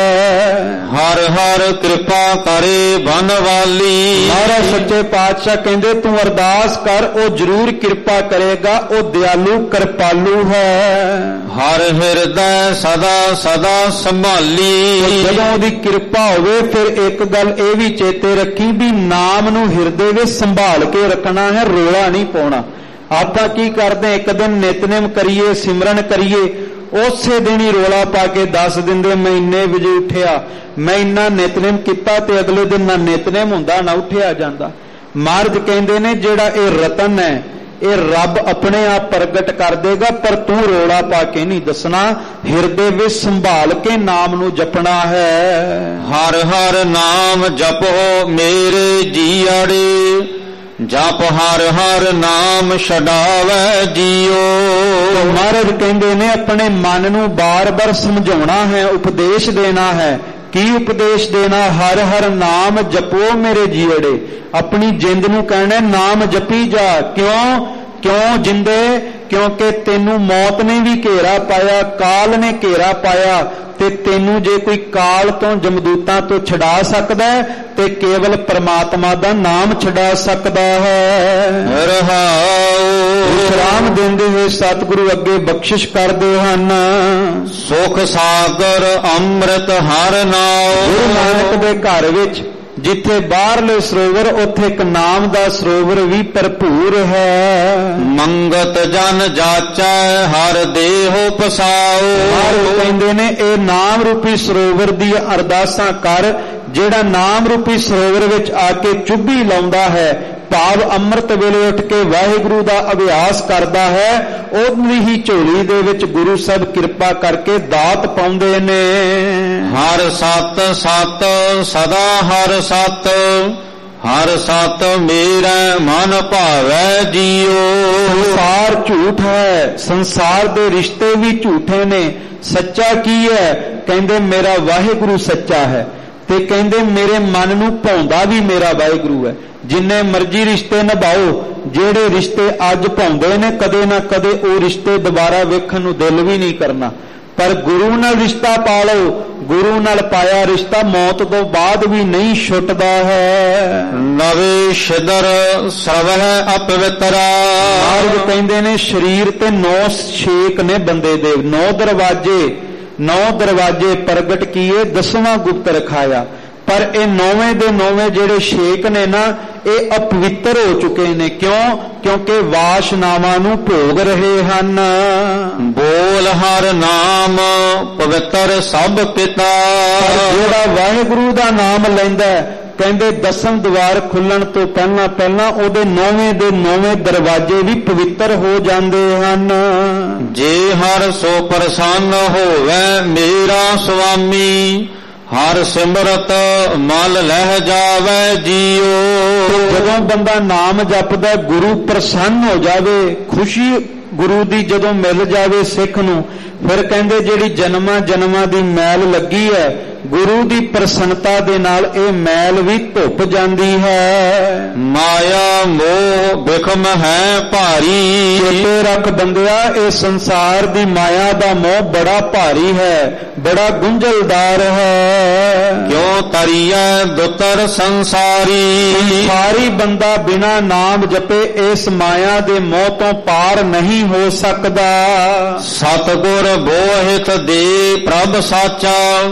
ਹੈ। ਹਰ ਹਰ ਕਿਰਪਾ ਕਰੇ ਬਨ ਵਾਲੀ। ਮਹਾਰਾਜ ਸੱਚੇ ਪਾਤਸ਼ਾਹ ਕਹਿੰਦੇ ਤੂੰ ਅਰਦਾਸ ਕਰ, ਉਹ ਜ਼ਰੂਰ ਕਿਰਪਾ ਕਰੇਗਾ, ਉਹ ਦਿਆਲੂ ਕਿਰਪਾਲੂ ਹੈ। ਹਰ ਹਿਰਦੈ ਸਦਾ ਸਦਾ ਸੰਭਾਲੀ। ਜਦੋਂ ਉਹਦੀ ਕਿਰਪਾ ਹੋਵੇ ਫਿਰ ਇੱਕ ਗੱਲ ਇਹ ਵੀ ਚੇਤੇ ਰੱਖੀ ਵੀ ਨਾਮ ਨੂੰ ਹਿਰਦੇ ਵਿੱਚ ਸੰਭਾਲ ਕੇ ਰੱਖਣਾ ਹੈ, ਰੋਲਾ ਨਹੀਂ ਪਾਉਣਾ। ਆਪਾਂ ਕੀ ਕਰਦੇ, ਇੱਕ ਦਿਨ ਨਿਤਨੇਮ ਕਰੀਏ, ਸਿਮਰਨ ਕਰੀਏ, ਉਸੇ ਦਿਨ ਹੀ ਰੋਲਾ ਪਾ ਕੇ ਦੱਸ ਦਿੰਦੇ ਮੈਂ ਇੰਨੇ ਵਜੇ ਉੱਠਿਆ, ਮੈਂ ਇੰਨਾ ਨਿਤਨੇਮ ਕੀਤਾ, ਤੇ ਅਗਲੇ ਦਿਨ ਨਾ ਨਿਤਨੇਮ ਹੁੰਦਾ ਨਾ ਉੱਠਿਆ ਜਾਂਦਾ। ਮਹਾਰਾਜ ਕਹਿੰਦੇ ਨੇ ਜਿਹੜਾ ਇਹ ਰਤਨ ਹੈ ਇਹ ਰੱਬ ਆਪਣੇ ਆਪ ਪ੍ਰਗਟ ਕਰ ਦੇਗਾ, ਪਰ ਤੂੰ ਰੋਲਾ ਪਾ ਕੇ ਨਹੀਂ ਦੱਸਣਾ, ਹਿਰਦੇ ਵਿੱਚ ਸੰਭਾਲ ਕੇ ਨਾਮ ਨੂੰ ਜਪਣਾ ਹੈ। ਹਰ ਹਰ ਨਾਮ ਜਪੋ ਮੇਰੇ ਜੀਆੜੇ, ਜਪ ਹਰ ਹਰ ਨਾਮ ਛਡਾਵੇ ਜੀਓ। ਮਹਾਰਾਜ ਕਹਿੰਦੇ ਨੇ ਆਪਣੇ ਮਨ ਨੂੰ ਬਾਰ-ਬਾਰ ਸਮਝਾਉਣਾ ਹੈ, ਉਪਦੇਸ਼ ਦੇਣਾ ਹੈ। ਕੀ ਉਪਦੇਸ਼ ਦੇਣਾ? ਹਰ ਹਰ ਨਾਮ ਜਪੋ ਮੇਰੇ ਜੀੜੇ। ਆਪਣੀ ਜਿੰਦ ਨੂੰ ਕਹਿਣਾ ਨਾਮ ਜਪੀ ਜਾ। ਕਿਉਂ? ਕਿਉਂ ਜਿੰਦੇ? ਕਿਉਂਕਿ ਤੈਨੂੰ ਮੌਤ ਨੇ ਵੀ ਘੇਰਾ ਪਾਇਆ, ਕਾਲ ਨੇ ਘੇਰਾ ਪਾਇਆ, ਤੇ ਤੈਨੂੰ ਜੇ ਕੋਈ ਕਾਲ ਤੋਂ ਜਮਦੂਤਾਂ ਤੋਂ ਛਡਾ ਸਕਦਾ ਤੇ ਕੇਵਲ ਪਰਮਾਤਮਾ ਦਾ ਨਾਮ ਛਡਾ ਸਕਦਾ ਹੈ। ਰਹਾਉ ਵਿਸ਼ਰਾਮ ਦਿੰਦੇ ਹੋਏ ਸਤਿਗੁਰੂ ਅੱਗੇ ਬਖਸ਼ਿਸ਼ ਕਰਦੇ ਹਨ। ਸੁਖ ਸਾਗਰ ਅੰਮ੍ਰਿਤ ਹਰ ਨਾਉ। ਗੁਰੂ ਨਾਨਕ ਦੇ ਘਰ ਵਿੱਚ ਜਿੱਥੇ ਬਾਹਰਲੇ ਸਰੋਵਰ ਉੱਥੇ ਇੱਕ ਨਾਮ ਦਾ ਸਰੋਵਰ ਵੀ ਭਰਪੂਰ ਹੈ। ਮੰਗਤ ਜਨ ਜਾਚੈ ਹਰ ਦੇਹੁ ਪਸਾਉ। ਮਹਾਰਾਜ ਕਹਿੰਦੇ ਨੇ ਇਹ ਨਾਮ ਰੂਪੀ ਸਰੋਵਰ ਦੀ ਅਰਦਾਸਾਂ ਕਰ। ਜਿਹੜਾ ਨਾਮ ਰੂਪੀ ਸਰੋਵਰ ਵਿੱਚ ਆ ਕੇ ਚੁੱਭੀ ਲਾਉਂਦਾ ਹੈ, ਭਾਵ ਅੰਮ੍ਰਿਤ ਵੇਲੇ ਉੱਠ ਕੇ ਵਾਹਿਗੁਰੂ ਦਾ ਅਭਿਆਸ ਕਰਦਾ ਹੈ, ਉਹਦੀ ਹੀ ਝੋਲੀ ਦੇ ਵਿੱਚ ਗੁਰੂ ਸਾਹਿਬ ਕਿਰਪਾ ਕਰਕੇ ਦਾਤ ਪਾਉਂਦੇ ਨੇ। ਹਰ ਸਤ ਸਤ ਸਦਾ ਹਰ ਸਤ, ਹਰ ਸਤ ਮੇਰਾ ਮਨ ਭਾਵੈ ਜੀਓ। ਸੰਸਾਰ ਝੂਠ ਹੈ, ਸੰਸਾਰ ਦੇ ਰਿਸ਼ਤੇ ਵੀ ਝੂਠੇ ਨੇ। ਸੱਚਾ ਕੀ ਹੈ? ਕਹਿੰਦੇ ਮੇਰਾ ਵਾਹਿਗੁਰੂ ਸੱਚਾ ਹੈ, ਤੇ ਕਹਿੰਦੇ ਮੇਰੇ ਮਨ ਨੂੰ ਭਾਉਂਦਾ ਵੀ ਮੇਰਾ ਵਾਹਿਗੁਰੂ ਹੈ। ਜਿੰਨੇ ਮਰਜ਼ੀ ਰਿਸ਼ਤੇ ਨਿਭਾਓ, ਜਿਹੜੇ ਰਿਸ਼ਤੇ ਅੱਜ ਭਾਉਂਦੇ ਨੇ ਕਦੇ ਨਾ ਕਦੇ ਉਹ ਰਿਸ਼ਤੇ ਦੁਬਾਰਾ ਵੇਖਣ ਨੂੰ ਦਿਲ ਵੀ ਨਹੀਂ ਕਰਨਾ। ਪਰ ਗੁਰੂ ਨਾਲ ਰਿਸ਼ਤਾ ਪਾ ਲਓ, ਗੁਰੂ ਨਾਲ ਪਾਇਆ ਰਿਸ਼ਤਾ ਮੌਤ ਤੋਂ ਬਾਅਦ ਵੀ ਨਹੀਂ ਛੁੱਟਦਾ ਹੈ। ਨਵੇਂ ਸ਼ਦਰ ਸਰਵਹ ਅਪਵਿੱਤਰਾ। ਮਹਾਰਾਜ ਕਹਿੰਦੇ ਨੇ ਸਰੀਰ ਤੇ ਨੌ ਛੇਕ ਨੇ ਬੰਦੇ ਦੇ, ਨੌ ਦਰਵਾਜੇ, ਨੌ ਦਰਵਾਜੇ ਪ੍ਰਗਟ ਕੀਏ, ਦਸਵਾਂ ਗੁਪਤ ਰਖਾਇਆ। ਪਰ ਇਹ ਨੌਵੇਂ ਦੇ ਨੌਵੇਂ ਜਿਹੜੇ ਛੇਕ ਨੇ ਨਾ, ਇਹ ਅਪਵਿੱਤਰ ਹੋ ਚੁੱਕੇ ਨੇ। ਕਿਉਂ? ਕਿਉਂਕਿ ਵਾਸ਼ਨਾਵਾਂ ਨੂੰ ਭੋਗ ਰਹੇ ਹਨ। ਬੋਲ ਹਰ ਨਾਮ ਪਵਿੱਤਰ ਸਭ ਪਿਤਾ। ਜਿਹੜਾ ਵਾਹਿਗੁਰੂ ਦਾ ਨਾਮ ਲੈਂਦਾ, ਕਹਿੰਦੇ ਦਸਮ ਦਵਾਰ ਖੁੱਲਣ ਤੋਂ ਪਹਿਲਾਂ ਪਹਿਲਾਂ ਉਹਦੇ ਨੌਵੇਂ ਦੇ ਨੌਵੇਂ ਦਰਵਾਜ਼ੇ ਵੀ ਪਵਿੱਤਰ ਹੋ ਜਾਂਦੇ ਹਨ। ਜੇ ਹਰ ਸੋ ਪ੍ਰਸੰਨ ਹੋਵੇ ਮੇਰਾ ਸੁਆਮੀ, ਹਰ ਸਿਮਰਤ ਮਲ ਲਹਿ ਜਾਵੇ ਜੀਓ। ਜਦੋਂ ਬੰਦਾ ਨਾਮ ਜਪਦਾ, ਗੁਰੂ ਪ੍ਰਸੰਨ ਹੋ ਜਾਵੇ, ਖੁਸ਼ੀ ਗੁਰੂ ਦੀ ਜਦੋਂ ਮਿਲ ਜਾਵੇ ਸਿੱਖ ਨੂੰ, ਫਿਰ ਕਹਿੰਦੇ ਜਿਹੜੀ ਜਨਮਾਂ ਜਨਮਾਂ ਦੀ ਮੈਲ ਲੱਗੀ ਹੈ, ਗੁਰੂ ਦੀ ਪ੍ਰਸੰਨਤਾ ਦੇ ਨਾਲ ਇਹ ਮੈਲ ਵੀ ਧੁੱਪ ਜਾਂਦੀ ਹੈ। ਮਾਇਆ ਮੋਹ ਬਿਖਮ ਹੈ ਭਾਰੀ। ਚੇਤੇ ਰੱਖ ਬੰਦਿਆ, ਇਹ ਸੰਸਾਰ ਦੀ ਮਾਇਆ ਦਾ ਮੋਹ ਬੜਾ ਭਾਰੀ ਹੈ, ਬੜਾ ਗੁੰਝਲਦਾਰ ਹੈ। ਕਿਉਂ ਤਰੀਐ ਦੁਤਰ ਸੰਸਾਰੀ। ਸੰਸਾਰੀ ਬੰਦਾ ਬਿਨਾ ਨਾਮ ਜਪੇ ਇਸ ਮਾਇਆ ਦੇ ਮੋਹ ਤੋਂ ਪਾਰ ਨਹੀਂ ਹੋ ਸਕਦਾ। ਸਤਿਗੁਰ ਬੋਹਿਤ ਦੇ ਪ੍ਰਭ ਸਾਚਾ,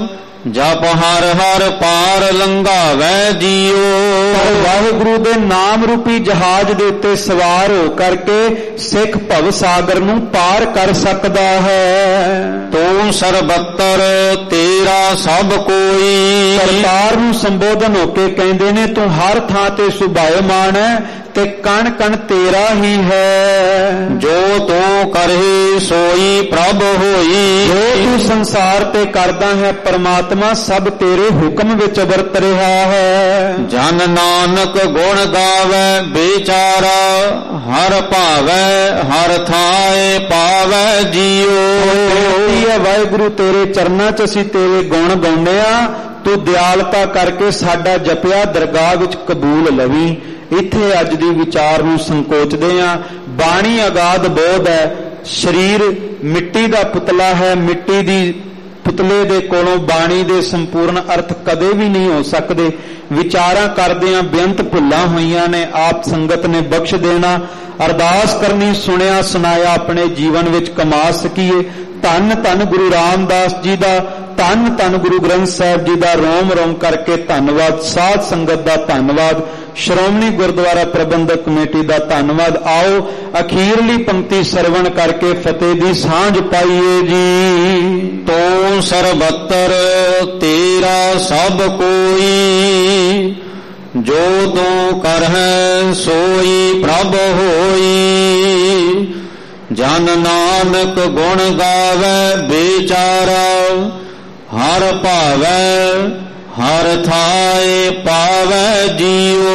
ਜਪ ਹਰ ਹਰ ਪਾਰ ਲੰਘਾਵੈ ਜੀਓ। ਪਰ ਵਾਹਿਗੁਰੂ ਦੇ ਨਾਮ ਰੂਪੀ ਜਹਾਜ਼ ਦੇ ਉੱਤੇ ਸਵਾਰ ਹੋ ਕਰਕੇ ਸਿੱਖ ਭਵ ਸਾਗਰ ਨੂੰ ਪਾਰ ਕਰ ਸਕਦਾ ਹੈ। ਤੂੰ ਸਰਬੱਤਰ ਤੇਰਾ ਸਭ ਕੋਈ। ਕਰਤਾਰ ਨੂੰ ਸੰਬੋਧਨ ਹੋ ਕੇ ਕਹਿੰਦੇ ਨੇ ਤੂੰ ਹਰ ਥਾਂ ਤੇ ਸੁਭਾਇਮਾਨ ਹੈ ਤੇ ਕਣ ਕਣ ਤੇਰਾ ਹੀ ਹੈ। ਜੋ ਤੂੰ ਕਰਹਿ ਸੋਈ ਪ੍ਰਭ ਹੋਈ। ਜੋ ਤੂੰ ਸੰਸਾਰ ਤੇ ਕਰਦਾ ਹੈ ਪਰਮਾਤਮਾ ਸਭ ਤੇਰੇ ਹੁਕਮ ਵਿੱਚ ਵਰਤ ਰਿਹਾ ਹੈ। ਜਨ ਨਾਨਕ ਗੁਣ ਗਾਵੇ ਵਿਚਾਰਾ ਹਰ ਭਾਵੈ ਹਰ ਥਾਏ ਪਾਵੈ ਜੀਓ। ਬੇਨਤੀ ਹੈ ਵਾਹਿਗੁਰੂ ਤੇਰੇ ਚਰਨਾਂ 'ਚ ਅਸੀਂ ਤੇਰੇ ਗੁਣ ਗਾਉਂਦੇ ਆ। ਤੂੰ ਦਿਆਲਤਾ ਕਰਕੇ ਸਾਡਾ ਜਪਿਆ ਦਰਗਾਹ ਵਿੱਚ ਕਬੂਲ ਲਵੀ। ਇੱਥੇ ਅੱਜ ਦੀ ਵਿਚਾਰ ਨੂੰ ਸੰਕੋਚਦੇ ਆ। ਬਾਣੀ ਅਗਾਧ ਬੋਧ ਹੈ। ਸਰੀਰ ਮਿੱਟੀ ਦਾ ਪੁਤਲਾ ਹੈ। ਮਿੱਟੀ ਦੀ ਪੁਤਲੇ ਦੇ ਕੋਲੋਂ ਬਾਣੀ ਦੇ ਸੰਪੂਰਨ ਅਰਥ ਕਦੇ ਵੀ ਨਹੀਂ ਹੋ ਸਕਦੇ। ਵਿਚਾਰਾਂ ਕਰਦਿਆਂ ਬੇਅੰਤ ਭੁੱਲਾਂ ਹੋਈਆਂ ਨੇ। ਆਪ ਸੰਗਤ ਨੇ ਬਖਸ਼ ਦੇਣਾ। ਅਰਦਾਸ ਕਰਨੀ ਸੁਣਿਆ ਸੁਣਾਇਆ ਆਪਣੇ ਜੀਵਨ ਵਿੱਚ ਕਮਾ ਸਕੀਏ। ਧੰਨ ਧੰਨ ਗੁਰੂ ਰਾਮਦਾਸ ਜੀ ਦਾ, ਧੰਨ ਧੰਨ ਗੁਰੂ ਗ੍ਰੰਥ ਸਾਹਿਬ ਜੀ ਦਾ ਰੋਮ ਰੋਮ ਕਰਕੇ ਧੰਨਵਾਦ। ਸਾਧ ਸੰਗਤ ਦਾ ਧੰਨਵਾਦ। ਸ਼੍ਰੋਮਣੀ ਗੁਰਦੁਆਰਾ ਪ੍ਰਬੰਧਕ ਕਮੇਟੀ ਦਾ ਧੰਨਵਾਦ। ਆਓ ਅਖੀਰਲੀ ਪੰਕਤੀ ਸਰਵਣ ਕਰਕੇ ਫਤਿਹ ਦੀ ਸਾਂਝ ਪਾਈਏ ਜੀ। ਤੂੰ ਸਰਬੱਤਰ ਤੇਰਾ ਸਭ ਕੋਈ। ਜੋ ਤੂੰ ਕਰਹਿ ਸੋਈ ਪ੍ਰਭ ਹੋਈ। ਜਨ ਨਾਨਕ ਗੁਣ ਗਾਵੇ ਵਿਚਾਰਾ ਹਰ ਭਾਵੈ ਹਰ ਥਾਏ ਪਾਵੈ ਜੀਓ।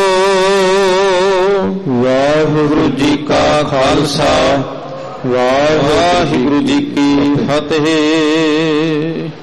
ਵਾਹਿਗੁਰੂ ਜੀ ਕਾ ਖਾਲਸਾ ਵਾਹਿਗੁਰੂ ਜੀ ਕੀ ਫਤਿਹ।